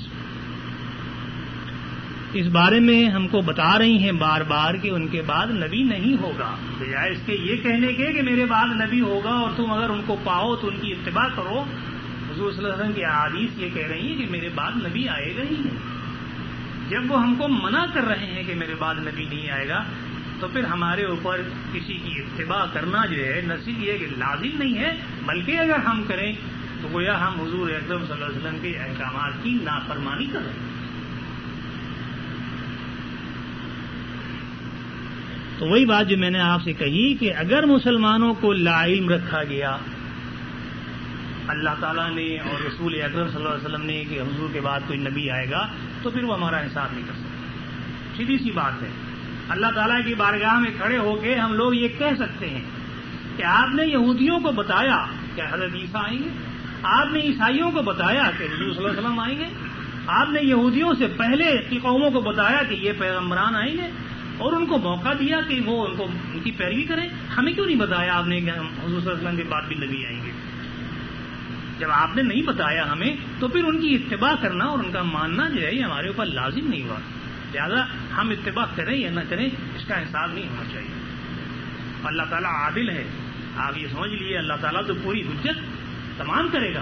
[SPEAKER 1] اس بارے میں ہم کو بتا رہی ہیں بار بار کہ ان کے بعد نبی نہیں ہوگا، بجائے اس کے یہ کہنے کے کہ میرے بعد نبی ہوگا اور تم اگر ان کو پاؤ تو ان کی اتباع کرو، حضور صلی اللہ علیہ وسلم کی احادیث یہ کہہ رہی ہیں کہ میرے بعد نبی آئے گا ہی نہیں۔ جب وہ ہم کو منع کر رہے ہیں کہ میرے بعد نبی نہیں آئے گا تو پھر ہمارے اوپر کسی کی اتباع کرنا جو ہے نہ صرف یہ کہ لازم نہیں ہے، بلکہ اگر ہم کریں تو گویا ہم حضور اکرم صلی اللہ علیہ وسلم کے احکامات کی نافرمانی کر رہے ہیں۔ تو وہی بات جو میں نے آپ سے کہی کہ اگر مسلمانوں کو لا علم رکھا گیا اللہ تعالیٰ نے اور رسول اکرم صلی اللہ علیہ وسلم نے کہ حضور کے بعد کوئی نبی آئے گا تو پھر وہ ہمارا حساب نہیں کر سکتے۔ سیدھی سی بات ہے، اللہ تعالیٰ کی بارگاہ میں کھڑے ہو کے ہم لوگ یہ کہہ سکتے ہیں کہ آپ نے یہودیوں کو بتایا کہ حضرت عیسیٰ آئیں گے، آپ نے عیسائیوں کو بتایا کہ حضور صلی اللہ علیہ وسلم آئیں گے، آپ نے یہودیوں سے پہلے کی قوموں کو بتایا کہ یہ پیغمبران آئیں گے اور ان کو موقع دیا کہ وہ ان کی پیروی کریں۔ ہمیں کیوں نہیں بتایا آپ نے کہ حضور صلی اللہ علیہ وسلم کے بعد بھی نبی آئیں گے؟ جب آپ نے نہیں بتایا ہمیں تو پھر ان کی اتباع کرنا اور ان کا ماننا جو ہے یہ ہمارے اوپر لازم نہیں ہوا، لہذا ہم اتباع کریں یا نہ کریں اس کا حساب نہیں ہونا چاہیے۔ اللہ تعالیٰ عادل ہے، آپ یہ سمجھ لیجیے اللہ تعالیٰ تو پوری حجت تمام کرے گا۔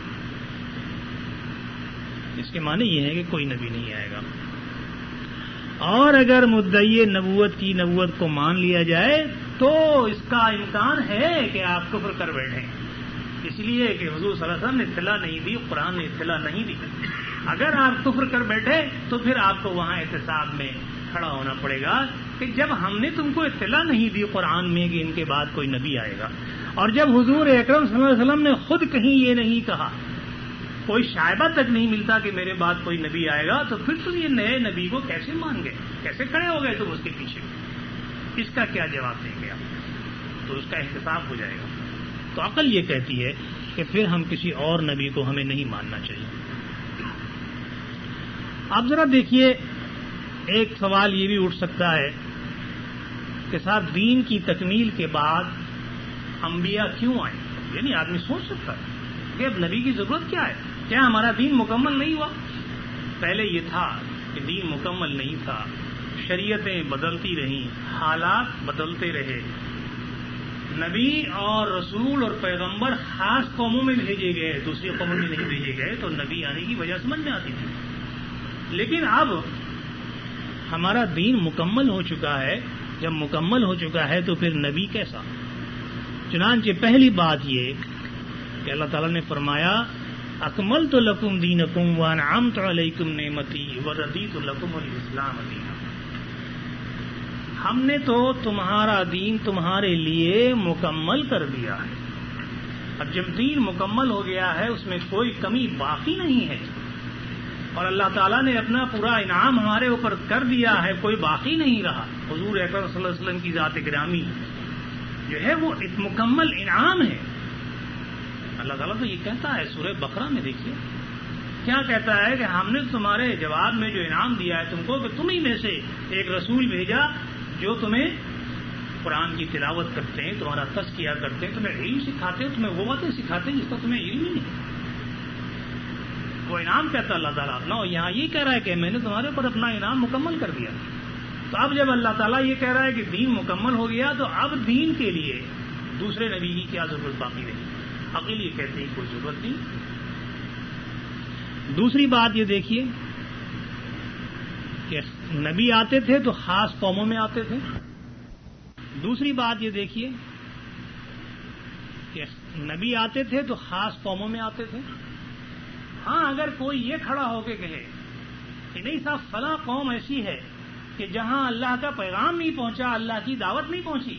[SPEAKER 1] اس کے معنی یہ ہے کہ کوئی نبی نہیں آئے گا، اور اگر مدعی نبوت کی نبوت کو مان لیا جائے تو اس کا امکان ہے کہ آپ کفر کر بیٹھیں، اس لیے کہ حضور صلی اللہ علیہ وسلم نے اطلاع نہیں دی، قرآن نے اطلاع نہیں دی۔ اگر آپ کفر کر بیٹھے تو پھر آپ کو وہاں احتساب میں کھڑا ہونا پڑے گا کہ جب ہم نے تم کو اطلاع نہیں دی قرآن میں کہ ان کے بعد کوئی نبی آئے گا، اور جب حضور اکرم صلی اللہ علیہ وسلم نے خود کہیں یہ نہیں کہا، کوئی شائبہ تک نہیں ملتا کہ میرے بعد کوئی نبی آئے گا، تو پھر تم یہ نئے نبی کو کیسے مان گئے، کیسے کھڑے ہو گئے تم اس کے پیچھے؟ اس کا کیا جواب دیں گے آپ؟ تو اس کا احتساب ہو جائے گا۔ تو عقل یہ کہتی ہے کہ پھر ہم کسی اور نبی کو ہمیں نہیں ماننا چاہیے۔ آپ ذرا دیکھیے، ایک سوال یہ بھی اٹھ سکتا ہے کہ صاحب دین کی تکمیل کے بعد انبیاء کیوں آئے؟ یعنی آدمی سوچ سکتا ہے کہ اب نبی کی ضرورت کیا ہے؟ کیا ہمارا دین مکمل نہیں ہوا؟ پہلے یہ تھا کہ دین مکمل نہیں تھا، شریعتیں بدلتی رہیں، حالات بدلتے رہے، نبی اور رسول اور پیغمبر خاص قوموں میں بھیجے گئے، دوسری قوموں میں نہیں بھیجے گئے، تو نبی آنے کی وجہ سمجھ میں آتی تھی۔ لیکن اب ہمارا دین مکمل ہو چکا ہے، جب مکمل ہو چکا ہے تو پھر نبی کیسا؟ چنانچہ پہلی بات یہ کہ اللہ تعالیٰ نے فرمایا اکملت لکم دینکم وانعمت علیکم نعمتی ورضیت لکم الاسلام دینا۔ ہم نے تو تمہارا دین تمہارے لیے مکمل کر دیا ہے۔ اب جب دین مکمل ہو گیا ہے اس میں کوئی کمی باقی نہیں ہے، اور اللہ تعالیٰ نے اپنا پورا انعام ہمارے اوپر کر دیا ہے، کوئی باقی نہیں رہا۔ حضور اکرم صلی اللہ علیہ وسلم کی ذات گرامی جو ہے وہ ایک مکمل انعام ہے۔ اللہ تعالیٰ تو یہ کہتا ہے سورہ بقرہ میں، دیکھیے کیا کہتا ہے کہ ہم نے تمہارے جواب میں جو انعام دیا ہے تم کو کہ تم ہی میں سے ایک رسول بھیجا جو تمہیں قرآن کی تلاوت کرتے ہیں، تمہارا تزکیہ کرتے ہیں، تمہیں علم سکھاتے ہیں، تمہیں وہ باتیں سکھاتے ہیں جس کا تمہیں علم ہی نہیں۔ وہ انعام کہتا ہے اللہ تعالیٰ اپنا، اور یہاں یہ کہہ رہا ہے کہ میں نے تمہارے اوپر اپنا انعام مکمل کر دیا۔ تو اب جب اللہ تعالیٰ یہ کہہ رہا ہے کہ دین مکمل ہو گیا تو اب دین کے لیے دوسرے نبی کی کیا ضرورت باقی رہی؟ عقل یہ کہتے ہیں کوئی ضرورت نہیں. دوسری بات یہ دیکھیے کہ نبی آتے تھے تو خاص قوموں میں آتے تھے. دوسری بات یہ دیکھیے کہ نبی آتے تھے تو خاص قوموں میں آتے تھے. ہاں اگر کوئی یہ کھڑا ہو کے کہے کہ نہیں صاحب فلاں قوم ایسی ہے کہ جہاں اللہ کا پیغام نہیں پہنچا، اللہ کی دعوت نہیں پہنچی،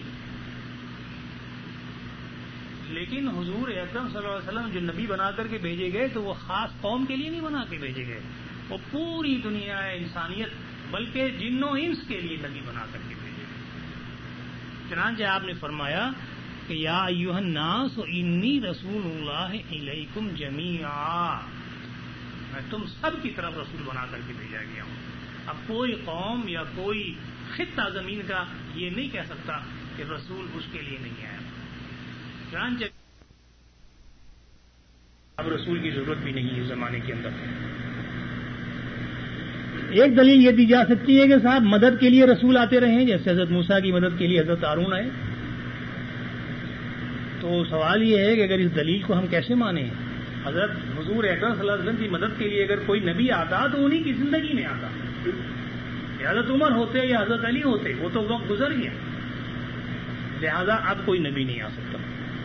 [SPEAKER 1] لیکن حضور اکرم صلی اللہ علیہ وسلم جو نبی بنا کر کے بھیجے گئے تو وہ خاص قوم کے لیے نہیں بنا کے بھیجے گئے، وہ پوری دنیا انسانیت بلکہ جن و انس کے لیے نبی بنا کر کے بھیجے گئے. چنانچہ آپ نے فرمایا کہ یا ایھا الناس انی رسول اللہ الیکم جمیعا، میں تم سب کی طرف رسول بنا کر کے بھیجا گیا ہوں. اب کوئی قوم یا کوئی خطہ زمین کا یہ نہیں کہہ سکتا کہ رسول اس کے لیے نہیں آیا. چنانچہ اب رسول کی ضرورت بھی نہیں ہے اس زمانے کے اندر. ایک دلیل یہ دی جا سکتی ہے کہ صاحب مدد کے لیے رسول آتے رہے ہیں، جیسے حضرت موسیٰ کی مدد کے لیے حضرت ہارون آئے. تو سوال یہ ہے کہ اگر اس دلیل کو ہم کیسے مانیں؟ حضرت حضور اکرم صلی اللہ علیہ وسلم کی مدد کے لیے اگر کوئی نبی آتا تو انہی کی زندگی میں آتا. حضرت عمر ہوتے یا حضرت علی ہوتے، وہ تو وقت گزر گیا، لہذا اب کوئی نبی نہیں آ سکتا.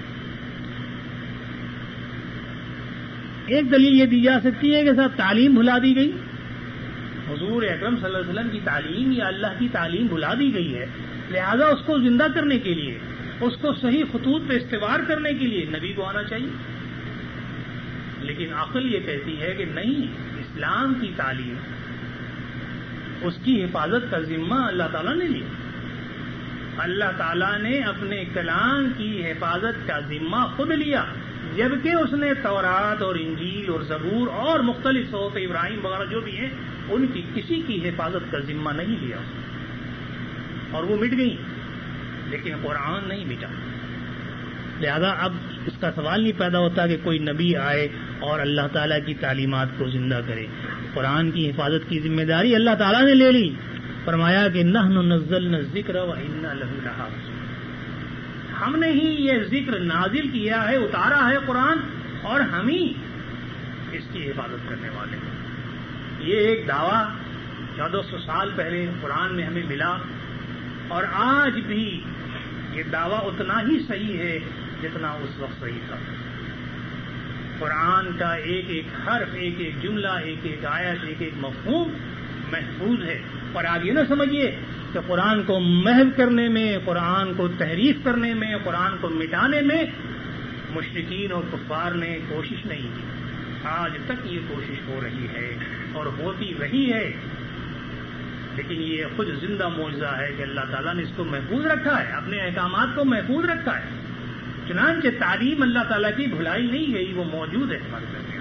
[SPEAKER 1] ایک دلیل یہ دی جا سکتی ہے کہ صاحب تعلیم بھلا دی گئی، حضور اکرم صلی اللہ علیہ وسلم کی تعلیم یا اللہ کی تعلیم بھلا دی گئی ہے، لہذا اس کو زندہ کرنے کے لیے، اس کو صحیح خطوط پہ استوار کرنے کے لیے نبی کو آنا چاہیے. لیکن عقل یہ کہتی ہے کہ نہیں، اسلام کی تعلیم اس کی حفاظت کا ذمہ اللہ تعالیٰ نے لیا. اللہ تعالیٰ نے اپنے کلام کی حفاظت کا ذمہ خود لیا، جبکہ اس نے تورات اور انجیل اور زبور اور مختلف صحف ابراہیم وغیرہ جو بھی ہیں ان کی کسی کی حفاظت کا ذمہ نہیں لیا، اور وہ مٹ گئی، لیکن قرآن نہیں مٹا. لہذا اب اس کا سوال نہیں پیدا ہوتا کہ کوئی نبی آئے اور اللہ تعالیٰ کی تعلیمات کو زندہ کرے. قرآن کی حفاظت کی ذمہ داری اللہ تعالیٰ نے لے لی. فرمایا کہ نحن نزلنا الذکر وإنا لہ لحافظون، ہم نے ہی یہ ذکر نازل کیا ہے، اتارا ہے قرآن، اور ہم ہی اس کی حفاظت کرنے والے ہیں. یہ ایک دعویٰ 1400 سال پہلے قرآن میں ہمیں ملا، اور آج بھی یہ دعویٰ اتنا ہی صحیح ہے جتنا اس وقت صحیح تھا. قرآن کا ایک ایک حرف، ایک ایک جملہ، ایک ایک آیت، ایک ایک مفہوم محفوظ ہے. اور آپ یہ نہ سمجھیے کہ قرآن کو محو کرنے میں، قرآن کو تحریف کرنے میں، قرآن کو مٹانے میں مشرکین اور کفار نے کوشش نہیں کی. آج تک یہ کوشش ہو رہی ہے اور ہوتی رہی ہے، لیکن یہ خود زندہ معجزہ ہے کہ اللہ تعالیٰ نے اس کو محفوظ رکھا ہے، اپنے احکامات کو محفوظ رکھا ہے. چنانچہ تعلیم اللہ تعالیٰ کی بھلائی نہیں گئی، وہ موجود ہے ہمارے درمیان.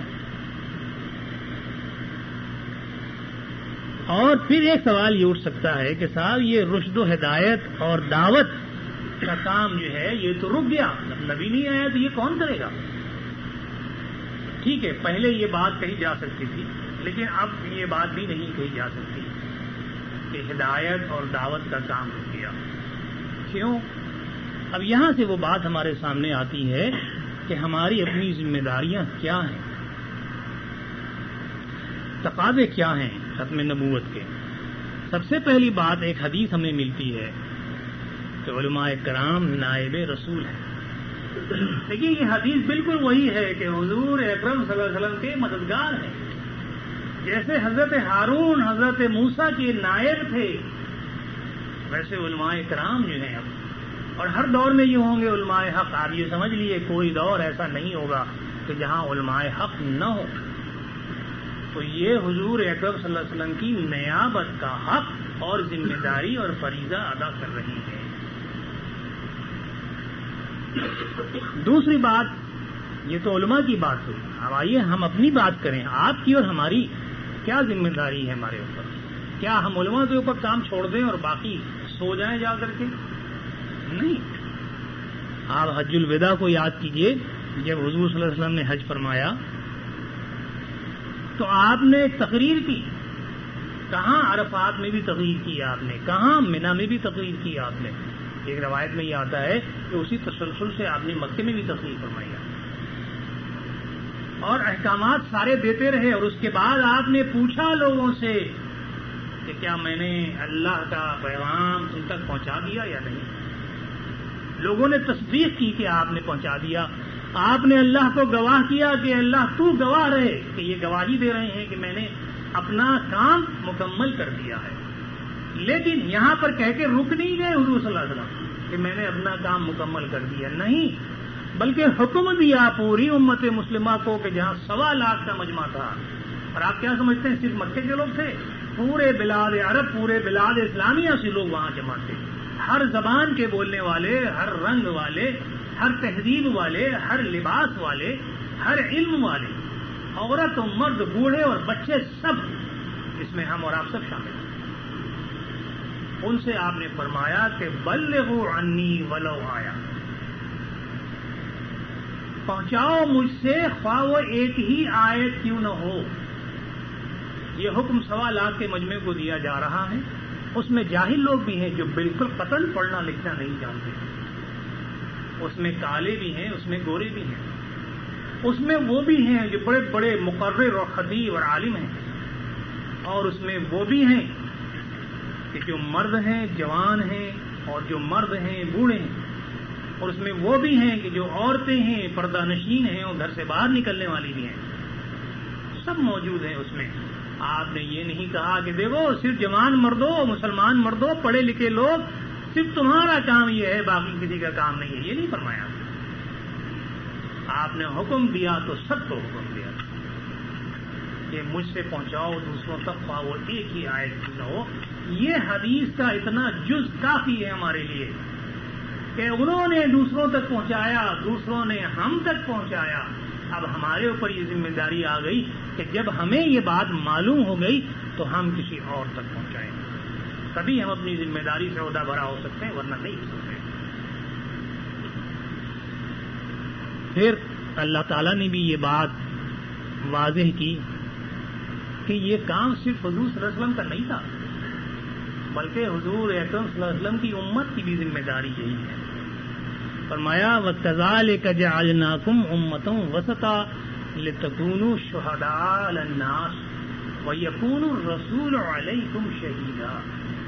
[SPEAKER 1] اور پھر ایک سوال یہ اٹھ سکتا ہے کہ صاحب یہ رشد و ہدایت اور دعوت کا کام جو ہے یہ تو رک گیا، نبی نہیں آیا تو یہ کون کرے گا؟ ٹھیک ہے، پہلے یہ بات کہی جا سکتی تھی، لیکن اب یہ بات بھی نہیں کہی جا سکتی کہ ہدایت اور دعوت کا کام رک گیا. کیوں؟ اب یہاں سے وہ بات ہمارے سامنے آتی ہے کہ ہماری اپنی ذمہ داریاں کیا ہیں، تقاضے کیا ہیں ختم نبوت کے. سب سے پہلی بات ایک حدیث ہمیں ملتی ہے کہ علماء کرام نائب رسول ہیں. لیکن یہ حدیث بالکل وہی ہے کہ حضور اکرم صلی اللہ علیہ وسلم کے مددگار ہیں. جیسے حضرت ہارون حضرت موسیٰ کے نائب تھے، ویسے علماء کرام جو ہیں اب، اور ہر دور میں یہ ہوں گے علماء حق. آپ یہ سمجھ لیے کوئی دور ایسا نہیں ہوگا کہ جہاں علماء حق نہ ہو. تو یہ حضور اکرم صلی اللہ علیہ وسلم کی نیابت کا حق اور ذمہ داری اور فریضہ ادا کر رہی ہے. دوسری بات، یہ تو علماء کی بات ہوئی. اب آئیے ہم اپنی بات کریں، آپ کی اور ہماری کیا ذمہ داری ہے ہمارے اوپر. کیا ہم علماء کے اوپر کام چھوڑ دیں اور باقی سو جائیں جا کر کے؟ نہیں. آپ حج الوداع کو یاد کیجئے، جب حضور صلی اللہ علیہ وسلم نے حج فرمایا تو آپ نے ایک تقریر کی کہاں عرفات میں بھی تقریر کی آپ نے، کہاں منی میں بھی تقریر کی آپ نے. ایک روایت میں یہ آتا ہے کہ اسی تسلسل سے آپ نے مکے میں بھی تقریر فرمائی اور احکامات سارے دیتے رہے. اور اس کے بعد آپ نے پوچھا لوگوں سے کہ کیا میں نے اللہ کا پیغام تم تک پہنچا دیا یا نہیں. لوگوں نے تصدیق کی کہ آپ نے پہنچا دیا. آپ نے اللہ کو گواہ کیا کہ اللہ تو گواہ رہے، کہ یہ گواہی دے رہے ہیں کہ میں نے اپنا کام مکمل کر دیا ہے. لیکن یہاں پر کہہ کے رک نہیں گئے حضور صلی اللہ علیہ وسلم کہ میں نے اپنا کام مکمل کر دیا، نہیں، بلکہ حکم دیا پوری امت مسلمہ کو کہ جہاں 1.25 لاکھ کا مجمع تھا. اور آپ کیا سمجھتے ہیں صرف مکے کے لوگ تھے؟ پورے بلاد عرب، پورے بلاد اسلامیہ سے لوگ وہاں جمع تھے. ہر زبان کے بولنے والے، ہر رنگ والے، ہر تہذیب والے، ہر لباس والے، ہر علم والے، عورت و مرد، بوڑھے اور بچے، سب اس میں ہم اور آپ سب شامل ہیں. ان سے آپ نے فرمایا کہ بلغوا عنی ولو آیا، پہنچاؤ مجھ سے خواہ وہ ایک ہی آیت کیوں نہ ہو. یہ حکم 1.25 لاکھ کے مجمع کو دیا جا رہا ہے. اس میں جاہل لوگ بھی ہیں جو بالکل قطعاً پڑھنا لکھنا نہیں جانتے، اس میں کالے بھی ہیں، اس میں گورے بھی ہیں، اس میں وہ بھی ہیں جو بڑے بڑے مقرر اور خطیب اور عالم ہیں، اور اس میں وہ بھی ہیں کہ جو مرد ہیں جوان ہیں اور جو مرد ہیں بوڑھے ہیں، اور اس میں وہ بھی ہیں کہ جو عورتیں ہیں پردہ نشین ہیں اور گھر سے باہر نکلنے والی بھی ہیں. سب موجود ہیں اس میں. آپ نے یہ نہیں کہا کہ دیکھو صرف جوان مردوں، مسلمان مردوں، پڑھے لکھے لوگ، صرف تمہارا کام یہ ہے، باقی کسی کا کام نہیں ہے. یہ نہیں فرمایا. آپ نے حکم دیا تو سب کو حکم دیا کہ مجھ سے پہنچاؤ دوسروں تک، خواہ وہ ایک ہی آیت کی نہ ہو. یہ حدیث کا اتنا جز کافی ہے ہمارے لیے کہ انہوں نے دوسروں تک پہنچایا، دوسروں نے ہم تک پہنچایا. اب ہمارے اوپر یہ ذمہ داری آ گئی کہ جب ہمیں یہ بات معلوم ہو گئی تو ہم کسی اور تک پہنچائیں. تبھی ہم اپنی ذمہ داری سے عہدہ بھرا ہو سکتے ہیں، ورنہ نہیں ہو سکتے. پھر اللہ تعالیٰ نے بھی یہ بات واضح کی کہ یہ کام صرف حضور صلی اللہ علیہ وسلم کا نہیں تھا، بلکہ حضور اکرم صلی اللہ علیہ وسلم کی امت کی بھی ذمہ داری یہی ہے. فرمایا وَكَذَلِكَ جَعَلْنَاكُمْ أُمَّةً وَسَطًا لِتَكُونُوا شُهَدَاءَ عَلَى النَّاسِ وَيَكُونَ الرَّسُولُ عَلَيْكُمْ شَهِيدًا.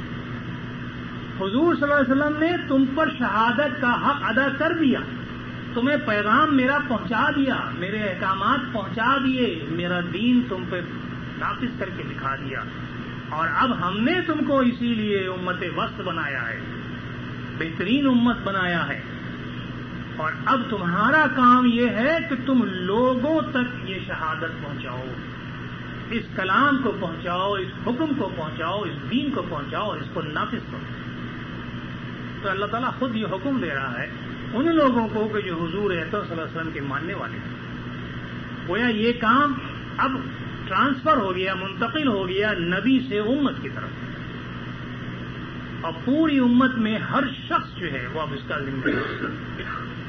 [SPEAKER 1] حضور صلی اللہ علیہ وسلم نے تم پر شہادت کا حق ادا کر دیا، تمہیں پیغام میرا پہنچا دیا، میرے احکامات پہنچا دیے، میرا دین تم پہ نافذ کر کے دکھا دیا. اور اب ہم نے تم کو اسی لیے امت وسط بنایا ہے، بہترین امت بنایا ہے. اور اب تمہارا کام یہ ہے کہ تم لوگوں تک یہ شہادت پہنچاؤ، اس کلام کو پہنچاؤ، اس حکم کو پہنچاؤ، اس دین کو پہنچاؤ اور اس کو نافذ کرو. تو اللہ تعالیٰ خود یہ حکم دے رہا ہے ان لوگوں کو کہ جو حضور اکرم صلی اللہ علیہ وسلم کے ماننے والے ہیں. گویا یہ کام اب ٹرانسفر ہو گیا، منتقل ہو گیا نبی سے امت کی طرف، اور پوری امت میں ہر شخص جو ہے وہ اب اس کا ذمہ ہے.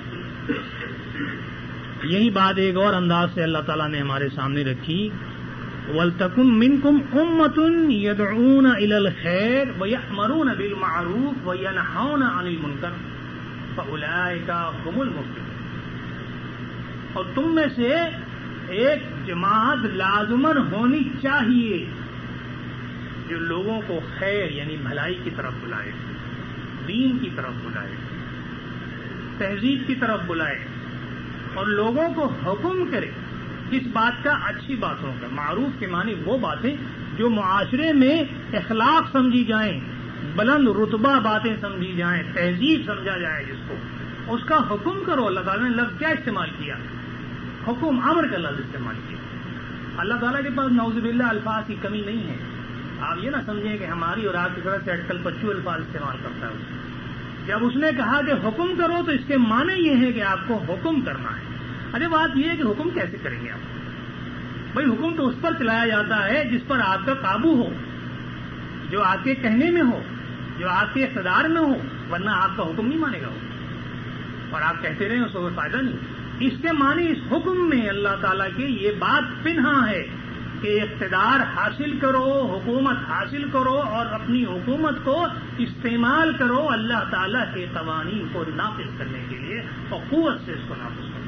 [SPEAKER 1] یہی بات ایک اور انداز سے اللہ تعالیٰ نے ہمارے سامنے رکھی، وَلْتَكُن مِّنكُمْ أُمَّةٌ يَدْعُونَ إِلَى الْخَيْرِ وَيَأْمُرُونَ بِالْمَعْرُوفِ وَيَنْهَوْنَ عَنِ الْمُنكَرِ فَأُولَٰئِكَ هُمُ الْمُفْلِحُونَ. اور تم میں سے ایک جماعت لازماً ہونی چاہیے جو لوگوں کو خیر یعنی بھلائی کی طرف بلائے، دین کی طرف بلائے، تہذیب کی طرف بلائے، اور لوگوں کو حکم کرے کس بات کا؟ اچھی باتوں کا. معروف کے معنی وہ باتیں جو معاشرے میں اخلاق سمجھی جائیں، بلند رتبہ باتیں سمجھی جائیں، تہذیب سمجھا جائے جس کو، اس کا حکم کرو. اللہ تعالیٰ نے لفظ کیا استعمال کیا؟ حکم، امر کا لفظ استعمال کیا. اللہ تعالیٰ کے پاس نعوذ باللہ الفاظ کی کمی نہیں ہے. آپ یہ نہ سمجھیں کہ ہماری اور آپ کی طرح سے اٹکل پچو الفاظ استعمال کرتا ہے. جب اس نے کہا کہ حکم کرو تو اس کے معنی یہ ہے کہ آپ کو حکم کرنا ہے. ارے بات یہ ہے کہ حکم کیسے کریں گے آپ؟ بھائی حکم تو اس پر چلایا جاتا ہے جس پر آپ کا قابو ہو، جو آپ کے کہنے میں ہو، جو آپ کے اقتدار میں ہو، ورنہ آپ کا حکم نہیں مانے گا وہ، اور آپ کہتے رہے اس کو فائدہ نہیں. اس کے معنی اس حکم میں اللہ تعالیٰ کی یہ بات پنہا ہے کہ اقتدار حاصل کرو، حکومت حاصل کرو اور اپنی حکومت کو استعمال کرو اللہ تعالیٰ کے قوانین کو نافذ کرنے کے لیے اور قوت سے اس کو نافذ کرو.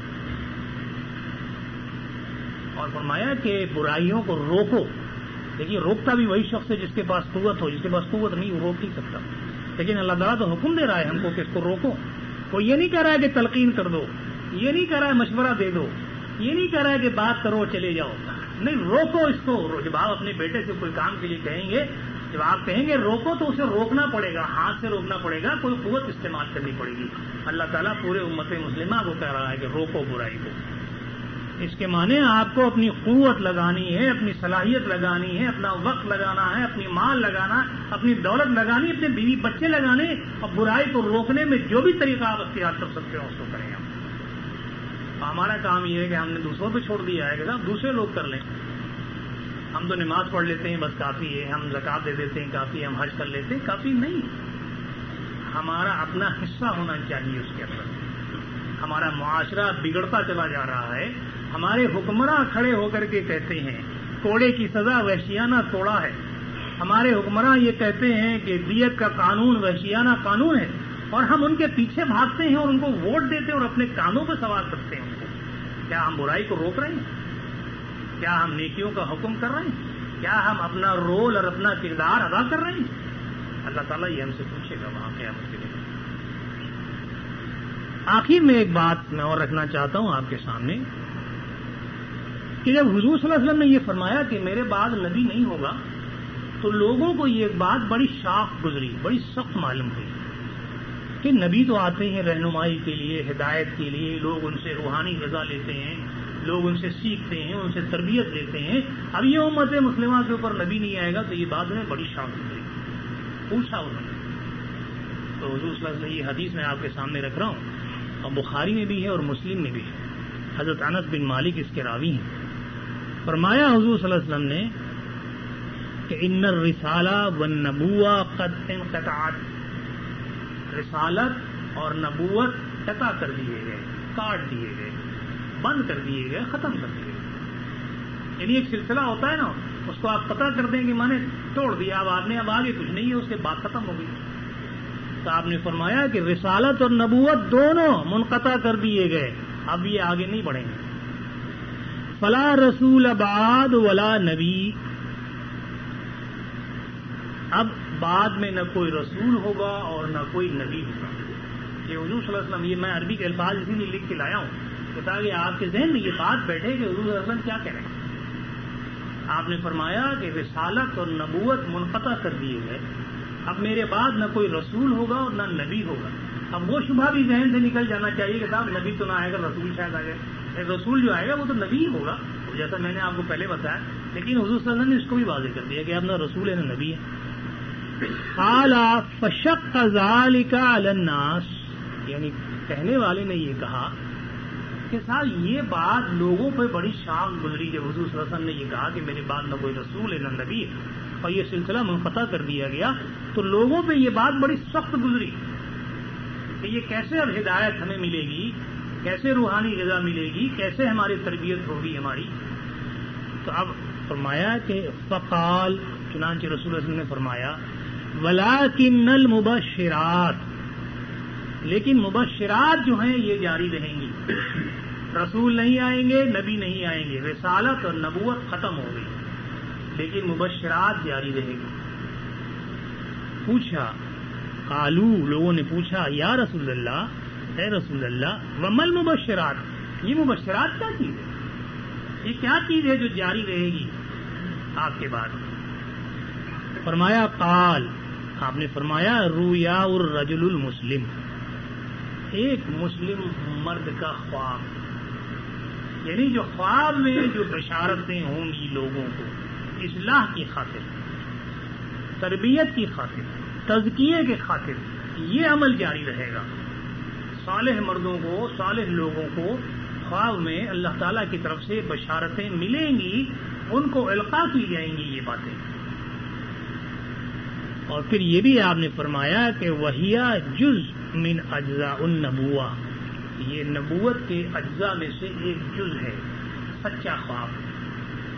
[SPEAKER 1] اور فرمایا کہ برائیوں کو روکو. دیکھیے روکتا بھی وہی شخص ہے جس کے پاس قوت ہو، جس کے پاس قوت نہیں وہ روک نہیں سکتا. لیکن اللہ تعالیٰ تو حکم دے رہا ہے ہم کو کہ اس کو روکو. کوئی یہ نہیں کہہ رہا ہے کہ تلقین کر دو، یہ نہیں کہہ رہا ہے مشورہ دے دو، یہ نہیں کہہ رہا ہے کہ بات کرو چلے جاؤ. نہیں، روکو اس کو. جب آپ اپنے بیٹے سے کوئی کام کے لیے کہیں گے، جب آپ کہیں گے روکو تو اسے روکنا پڑے گا، ہاتھ سے روکنا پڑے گا، کوئی قوت استعمال کرنی پڑے گی. اللہ تعالیٰ پورے امت مسلمہ کو کہہ رہا ہے کہ روکو برائی کو. اس کے معنی آپ کو اپنی قوت لگانی ہے، اپنی صلاحیت لگانی ہے، اپنا وقت لگانا ہے، اپنی مال لگانا، اپنی دولت لگانی، اپنے بیوی بچے لگانے اور برائی کو روکنے میں جو بھی طریقہ آپ اختیار کر سکتے ہو اس کو کریں. ہمارا کام یہ ہے کہ ہم نے دوسروں پہ چھوڑ دیا ہے کہ صاحب دوسرے لوگ کر لیں. ہم تو نماز پڑھ لیتے ہیں بس کافی ہے، ہم زکات دے دیتے ہیں کافی ہے، ہم حج کر لیتے ہیں کافی نہیں. ہمارا اپنا حصہ ہونا چاہیے اس کے اندر. ہمارا معاشرہ بگڑتا چلا جا رہا ہے. ہمارے حکمراں کھڑے ہو کر کے کہتے ہیں کوڑے کی سزا وحشیانہ توڑا ہے. ہمارے حکمراں یہ کہتے ہیں کہ دیت کا قانون وحشیانہ قانون ہے، اور ہم ان کے پیچھے بھاگتے ہیں اور ان کو ووٹ دیتے ہیں اور اپنے کانوں پہ سوار کرتے ہیں ان کو. کیا ہم برائی کو روک رہے ہیں؟ کیا ہم نیکیوں کا حکم کر رہے ہیں؟ کیا ہم اپنا رول اور اپنا کردار ادا کر رہے ہیں؟ اللہ تعالیٰ یہ ہم سے پوچھے گا وہاں قیامت کے دن. آخر میں ایک بات میں اور رکھنا چاہتا ہوں آپ کے سامنے کہ جب حضور صلی اللہ علیہ وسلم نے یہ فرمایا کہ میرے بعد نبی نہیں ہوگا تو لوگوں کو یہ بات بڑی شاق گزری، بڑی سخت معلوم ہوئی کہ نبی تو آتے ہیں رہنمائی کے لیے، ہدایت کے لیے، لوگ ان سے روحانی غذا لیتے ہیں، لوگ ان سے سیکھتے ہیں، ان سے تربیت لیتے ہیں. اب یہ امت مسلمہ کے اوپر نبی نہیں آئے گا تو یہ بات انہیں بڑی شاق گزری. پوچھا انہوں نے تو حضور صلی اللہ علیہ وسلم یہ حدیث میں آپ کے سامنے رکھ رہا ہوں اور بخاری میں بھی ہے اور مسلم میں بھی ہے. حضرت انس بن مالک اس کے راوی ہیں. فرمایا حضور صلی اللہ علیہ وسلم نے کہ ان الرسالہ والنبوہ قد انقطعت. رسالت اور نبوت قطع کر دیے گئے، کاٹ دیے گئے، بند کر دیے گئے، ختم کر دیے گئے. یعنی ایک سلسلہ ہوتا ہے نا، اس کو آپ قطع کر دیں گے مانے توڑ دیا، اب آپ نے اب آگے کچھ نہیں ہے، اس کے بعد ختم ہو گئی. تو آپ نے فرمایا کہ رسالت اور نبوت دونوں منقطع کر دیے گئے، اب یہ آگے نہیں بڑھیں گے. فلا رسول بعد ولا نبی. اب بعد میں نہ کوئی رسول ہوگا اور نہ کوئی نبی ہوگا. یہ حضور صلی اللہ علیہ وسلم، یہ میں عربی کے الفاظ اسی لیے لکھ کے لایا ہوں تاکہ آپ کے ذہن میں یہ بات بیٹھے کہ حضور صلی اللہ علیہ وسلم کیا کہہ رہے ہیں. آپ نے فرمایا کہ رسالت اور نبوت منقطع کر دیے گئے، اب میرے بعد نہ کوئی رسول ہوگا اور نہ نبی ہوگا. اب وہ شبہ بھی ذہن سے نکل جانا چاہیے کہ صاحب نبی تو نہ آئے گا، رسول شاید آ جائے. رسول جو آئے گا وہ تو نبی ہی ہوگا جیسا میں نے آپ کو پہلے بتایا. لیکن حضور صلی اللہ علیہ وسلم نے اس کو بھی واضح کر دیا کہ اب نہ رسول ہے نہ نبی ہے. قال فشق ذلك على الناس. یعنی کہنے والے نے یہ کہا کہ صاحب یہ بات لوگوں پہ بڑی شاق گزری کہ حضور صلی اللہ علیہ وسلم نے یہ کہا کہ میرے بعد نہ کوئی رسول ہے نہ نبی ہے اور یہ سلسلہ منقطع کر دیا گیا. تو لوگوں پہ یہ بات بڑی سخت گزری کہ یہ کیسے اب ہدایت ہمیں ملے گی، کیسے روحانی غذا ملے گی، کیسے ہماری تربیت ہوگی ہماری. تو اب فرمایا کہ فقال، چنانچہ رسول اللہ علیہ وسلم نے فرمایا ولیکن المبشرات، لیکن مبشرات جو ہیں یہ جاری رہیں گی. رسول نہیں آئیں گے، نبی نہیں آئیں گے، رسالت اور نبوت ختم ہو گئی، لیکن مبشرات جاری رہے گی. پوچھا قالو، لوگوں نے پوچھا یا رسول اللہ، اے رسول اللہ ومل مبشرات، یہ مبشرات کیا چیز ہے، یہ کیا چیز ہے جو جاری رہے گی آپ کے بعد. فرمایا قال، آپ نے فرمایا رویا الرجل المسلم، ایک مسلم مرد کا خواب. یعنی جو خواب میں جو بشارتیں ہوں گی لوگوں کو اصلاح کی خاطر، تربیت کی خاطر، تزکیے کی خاطر، یہ عمل جاری رہے گا. صالح مردوں کو، صالح لوگوں کو خواب میں اللہ تعالیٰ کی طرف سے بشارتیں ملیں گی، ان کو القاء کی جائیں گی یہ باتیں. اور پھر یہ بھی آپ نے فرمایا کہ وہیا جز من اجزاء النبوہ، یہ نبوت کے اجزاء میں سے ایک جز ہے، سچا خواب.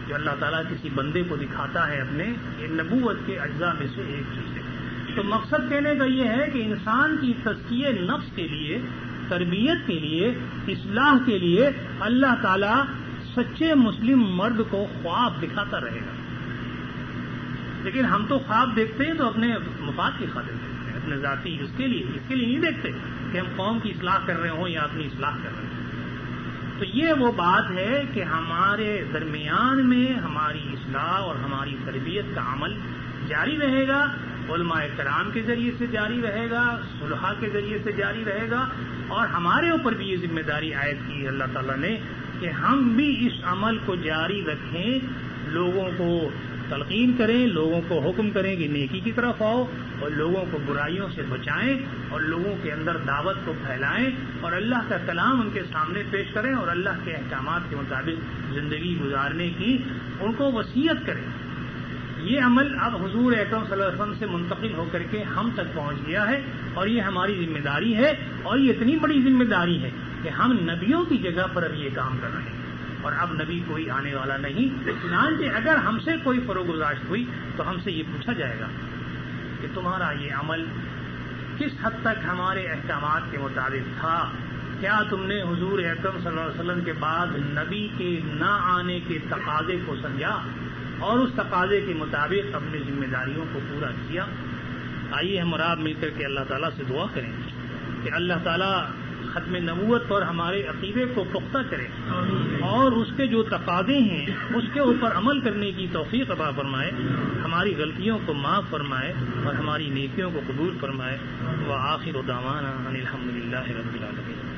[SPEAKER 1] جو اللہ تعالیٰ کسی بندے کو دکھاتا ہے اپنے یہ نبوت کے اجزاء میں سے ایک چیز ہے. تو مقصد کہنے کا یہ ہے کہ انسان کی تزکیہ نفس کے لیے، تربیت کے لیے، اصلاح کے لیے اللہ تعالیٰ سچے مسلم مرد کو خواب دکھاتا رہے گا. لیکن ہم تو خواب دیکھتے ہیں تو اپنے مفاد کی خاطر دیکھتے ہیں، اپنے ذاتی اس کے لیے نہیں دیکھتے کہ ہم قوم کی اصلاح کر رہے ہوں یا اپنی اصلاح کر رہے ہوں. تو یہ وہ بات ہے کہ ہمارے درمیان میں ہماری اصلاح اور ہماری تربیت کا عمل جاری رہے گا، علماء کرام کے ذریعے سے جاری رہے گا، صلحاء کے ذریعے سے جاری رہے گا، اور ہمارے اوپر بھی یہ ذمہ داری عائد کی ہے اللہ تعالیٰ نے کہ ہم بھی اس عمل کو جاری رکھیں، لوگوں کو تلقین کریں، لوگوں کو حکم کریں کہ نیکی کی طرف آؤ، اور لوگوں کو برائیوں سے بچائیں، اور لوگوں کے اندر دعوت کو پھیلائیں، اور اللہ کا کلام ان کے سامنے پیش کریں، اور اللہ کے احکامات کے مطابق زندگی گزارنے کی ان کو وصیت کریں. یہ عمل اب حضور اکرم صلی اللہ علیہ وسلم سے منتقل ہو کر کے ہم تک پہنچ گیا ہے، اور یہ ہماری ذمہ داری ہے، اور یہ اتنی بڑی ذمہ داری ہے کہ ہم نبیوں کی جگہ پر اب یہ کام کر رہے ہیں، اور اب نبی کوئی آنے والا نہیں. چنانچہ اگر ہم سے کوئی فروگزاشت ہوئی تو ہم سے یہ پوچھا جائے گا کہ تمہارا یہ عمل کس حد تک ہمارے احکامات کے مطابق تھا، کیا تم نے حضور اکرم صلی اللہ علیہ وسلم کے بعد نبی کے نہ آنے کے تقاضے کو سمجھا اور اس تقاضے کے مطابق اپنی ذمہ داریوں کو پورا کیا. آئیے ہم اور آپ مل کر کے اللہ تعالیٰ سے دعا کریں کہ اللہ تعالیٰ ختم نبوت پر ہمارے عقیدے کو پختہ کرے اور اس کے جو تقاضے ہیں اس کے اوپر عمل کرنے کی توفیق عطا فرمائے، ہماری غلطیوں کو معاف فرمائے اور ہماری نیکیوں کو قبول فرمائے. وآخر دعوانا ان الحمد للہ رب العالمین.